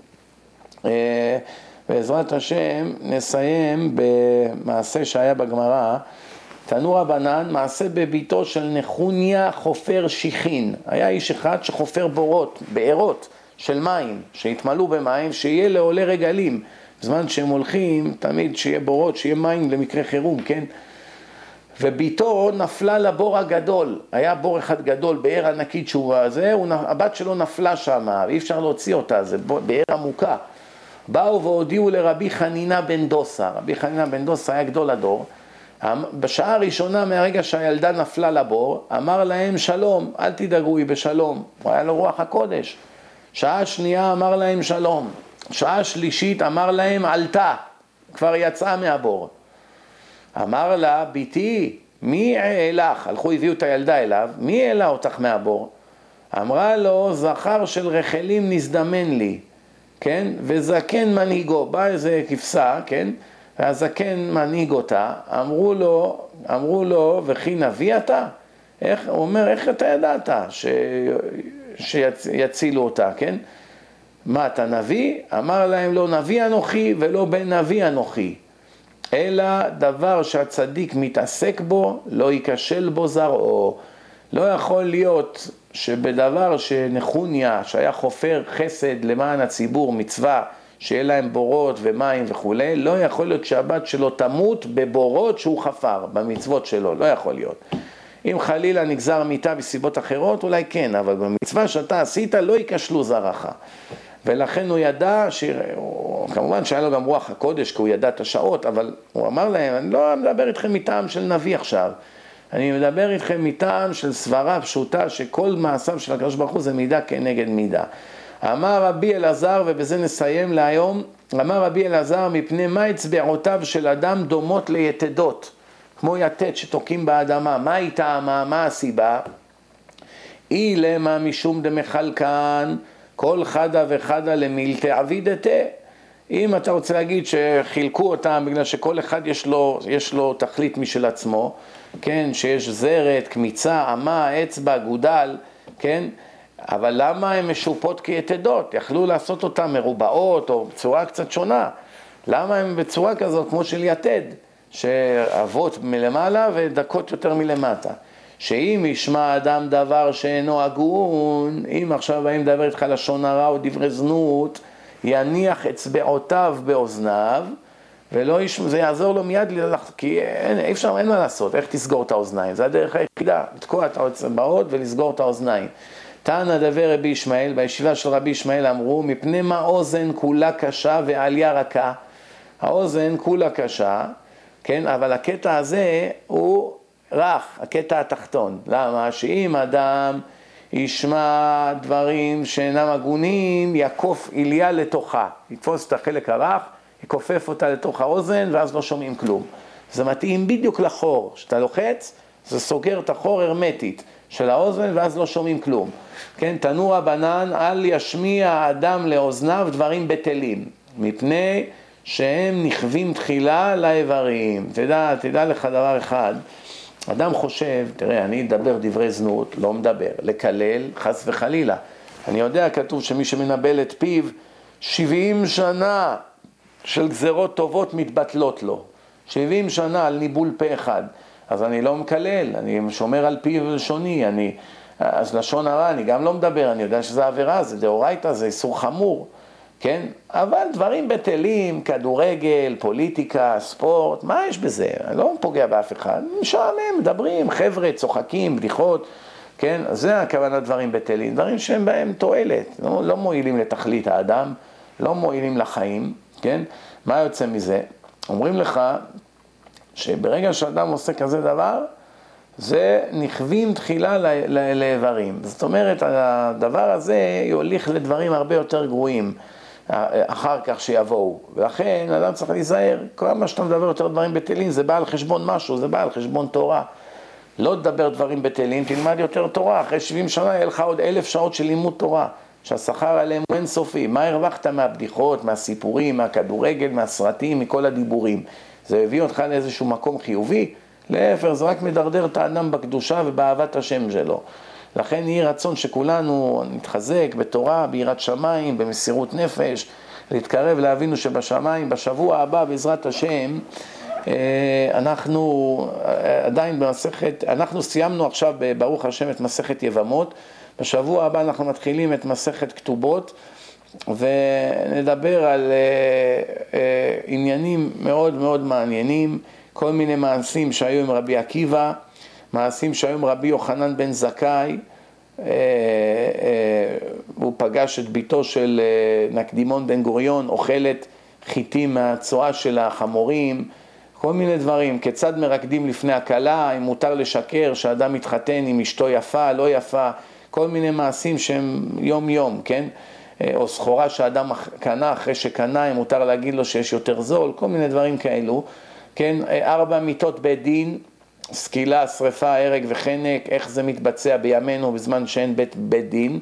S1: בעזרת השם נסיים במעשה שהיה בגמרא, תנו רבנן, מעשה בביתו של נחוניה חופר שיחין. היה איש אחד שחופר בורות, בארות של מים, שהתמלאו במים, שיהיה לעולי רגלים. בזמן שהם הולכים, תמיד שיהיה בורות, שיהיה מים למקרה חירום, כן? וביתו נפלה לבור הגדול, היה בור אחד גדול, באר ענקית שהוא הזה, הבת שלו נפלה שם, אי אפשר להוציא אותה, זה באר עמוקה. באו והודיעו לרבי חנינה בן דוסה, רבי חנינה בן דוסה היה גדול הדור, בשעה הראשונה מהרגע שהילדה נפלה לבור, אמר להם שלום, אל תדאגו, היא בשלום, הוא היה לו רוח הקודש. שעה שנייה אמר להם שלום, שעה שלישית אמר להם עלתה, כבר יצאה מהבור. אמר לה, ביתי, מי העלך? הלכו הביאו את הילדה אליו, מי העלה אותך מהבור? אמרה לו, זכר של רחלים נזדמן לי, כן? וזקן מנהיגו, בא איזה כבשה, כן? והזקן מנהיג אותה, אמרו לו, אמרו לו, וכי נביא אתה? איך, הוא אומר, איך אתה ידעת ש, שיצילו אותה, כן? מה, אתה נביא? אמר להם, לא נביא אנוכי ולא בן נביא אנוכי. אלא דבר שהצדיק מתעסק בו, לא ייכשל בו זרעו. לא יכול להיות שבדבר שנחוניה, שהיה חופר חסד למען הציבור, מצווה, שיהיה להם בורות ומים וכו', לא יכול להיות שהבת שלו תמות בבורות שהוא חפר, במצוות שלו, לא יכול להיות. אם חלילה נגזר מיתה בסיבות אחרות, אולי כן, אבל במצווה שאתה עשית לא ייכשלו זרעך. ולכן הוא ידע, ש... כמובן שהיה לו גם רוח הקודש, כי הוא ידע את השעות, אבל הוא אמר להם, אני לא מדבר איתכם מטעם של נביא עכשיו, אני מדבר איתכם מטעם של סברה פשוטה, שכל מעשיו של הקדוש ברוך הוא זה מידה כנגד מידה. אמר רבי אלעזר, ובזה נסיים להיום, אמר רבי אלעזר, מפני מה אצבעותיו של אדם דומות ליתדות, כמו יתד שתוקים באדמה, מה היא טעמה, מה הסיבה? אי למה משום דמחלקן, כל חדה וחדה למילתי עבידתה. אם אתה רוצה להגיד שחילקו אותם בגלל שכל אחד יש לו, יש לו תכלית משל עצמו, כן, שיש זרת, קמיצה, אמה, אצבע, גודל, כן, אבל למה הן משופות כיתדות? יכלו לעשות אותן מרובעות או בצורה קצת שונה. למה הן בצורה כזאת כמו של יתד, שאבות מלמעלה ודקות יותר מלמטה? שאם ישמע אדם דבר שאינו הגון, אם עכשיו באים לדבר איתך לשון הרע או דברי זנות, יניח אצבעותיו באוזניו, ולא ישמע, זה יעזור לו מיד ללכת, כי אין, אי אפשר, אין מה לעשות, איך תסגור את האוזניים? זה הדרך היחידה, לתקוע את האצבעות ולסגור את האוזניים. תנא דבר רבי ישמעאל, בישיבה של רבי ישמעאל אמרו, מפני מה אוזן כולה קשה ועליה רכה. האוזן כולה קשה, כן, אבל הקטע הזה הוא רך, הקטע התחתון. למה? שאם אדם ישמע דברים שאינם הגונים, יקוף איליה לתוכה, יתפוס את החלק הרך, יקופף אותה לתוך האוזן, ואז לא שומעים כלום. זה מתאים בדיוק לחור, שאתה לוחץ, זה סוגר את החור הרמטית של האוזן, ואז לא שומעים כלום. כן, תנו רבנן, אל ישמיע האדם לאוזניו דברים בטלים, מפני שהם נכווים תחילה לאיברים. תדע, תדע לך דבר אחד, אדם חושב, תראה, אני אדבר דברי זנות, לא מדבר, לקלל, חס וחלילה. אני יודע, כתוב שמי שמנבל את פיו, שבעים שנה של גזרות טובות מתבטלות לו. שבעים שנה על ניבול פה אחד. אז אני לא מקלל, אני שומר על פיו ולשוני, אני, אז לשון הרע, אני גם לא מדבר, אני יודע שזה עבירה, זה דאורייתא, זה איסור חמור, כן? אבל דברים בטלים, כדורגל, פוליטיקה, ספורט, מה יש בזה? אני לא פוגע באף אחד, משעמם, מדברים, חבר'ה, צוחקים, בדיחות, כן? אז זה הכוונה דברים בטלים, דברים שהם בהם תועלת, לא, לא מועילים לתכלית האדם, לא מועילים לחיים, כן? מה יוצא מזה? אומרים לך שברגע שאדם עושה כזה דבר, זה נכווים תחילה לאיברים. זאת אומרת, הדבר הזה יוליך לדברים הרבה יותר גרועים אחר כך שיבואו. ולכן אדם צריך להיזהר, כל מה שאתה מדבר יותר דברים בטלים, זה בא על חשבון משהו, זה בא על חשבון תורה. לא תדבר דברים בטלים, תלמד יותר תורה. אחרי שבעים שנה יהיה לך עוד אלף שעות של לימוד תורה, שהשכר עליהם הוא אינסופי. מה הרווחת מהבדיחות, מהסיפורים, מהכדורגל, מהסרטים, מכל הדיבורים? זה הביא אותך לאיזשהו מקום חיובי? להפך, זה רק מדרדר את האדם בקדושה ובאהבת השם שלו. לכן יהיה רצון שכולנו נתחזק בתורה, ביראת שמיים, במסירות נפש, להתקרב לאבינו שבשמיים. בשבוע הבא, בעזרת השם, אנחנו עדיין במסכת, אנחנו סיימנו עכשיו ברוך השם את מסכת יבמות, בשבוע הבא אנחנו מתחילים את מסכת כתובות, ונדבר על עניינים מאוד מאוד מעניינים, כל מיני מעשים שהיו עם רבי עקיבא, מעשים שהיו עם רבי יוחנן בן זכאי, הוא פגש את ביתו של נקדימון בן גוריון, אוכלת חיטים מהצואה של החמורים, כל מיני דברים, כיצד מרקדים לפני הכלה, אם מותר לשקר, שאדם מתחתן עם אשתו יפה, לא יפה, כל מיני מעשים שהם יום יום, כן? או סחורה שאדם קנה, אחרי שקנה, אם מותר להגיד לו שיש יותר זול, כל מיני דברים כאלו, כן? ארבע מיתות בית דין, סקילה, שריפה, הרג וחנק, איך זה מתבצע בימינו בזמן שאין בית, בית דין.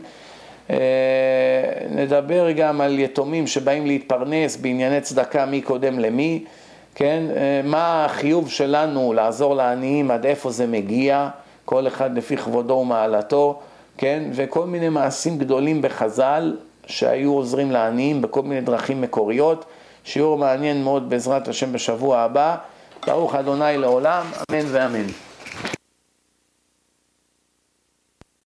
S1: נדבר גם על יתומים שבאים להתפרנס בענייני צדקה, מי קודם למי, כן? מה החיוב שלנו לעזור לעניים, עד איפה זה מגיע, כל אחד לפי כבודו ומעלתו, כן? וכל מיני מעשים גדולים בחז"ל שהיו עוזרים לעניים בכל מיני דרכים מקוריות. שיעור מעניין מאוד בעזרת השם בשבוע הבא. ברוך אדוני לעולם, אמן ואמן.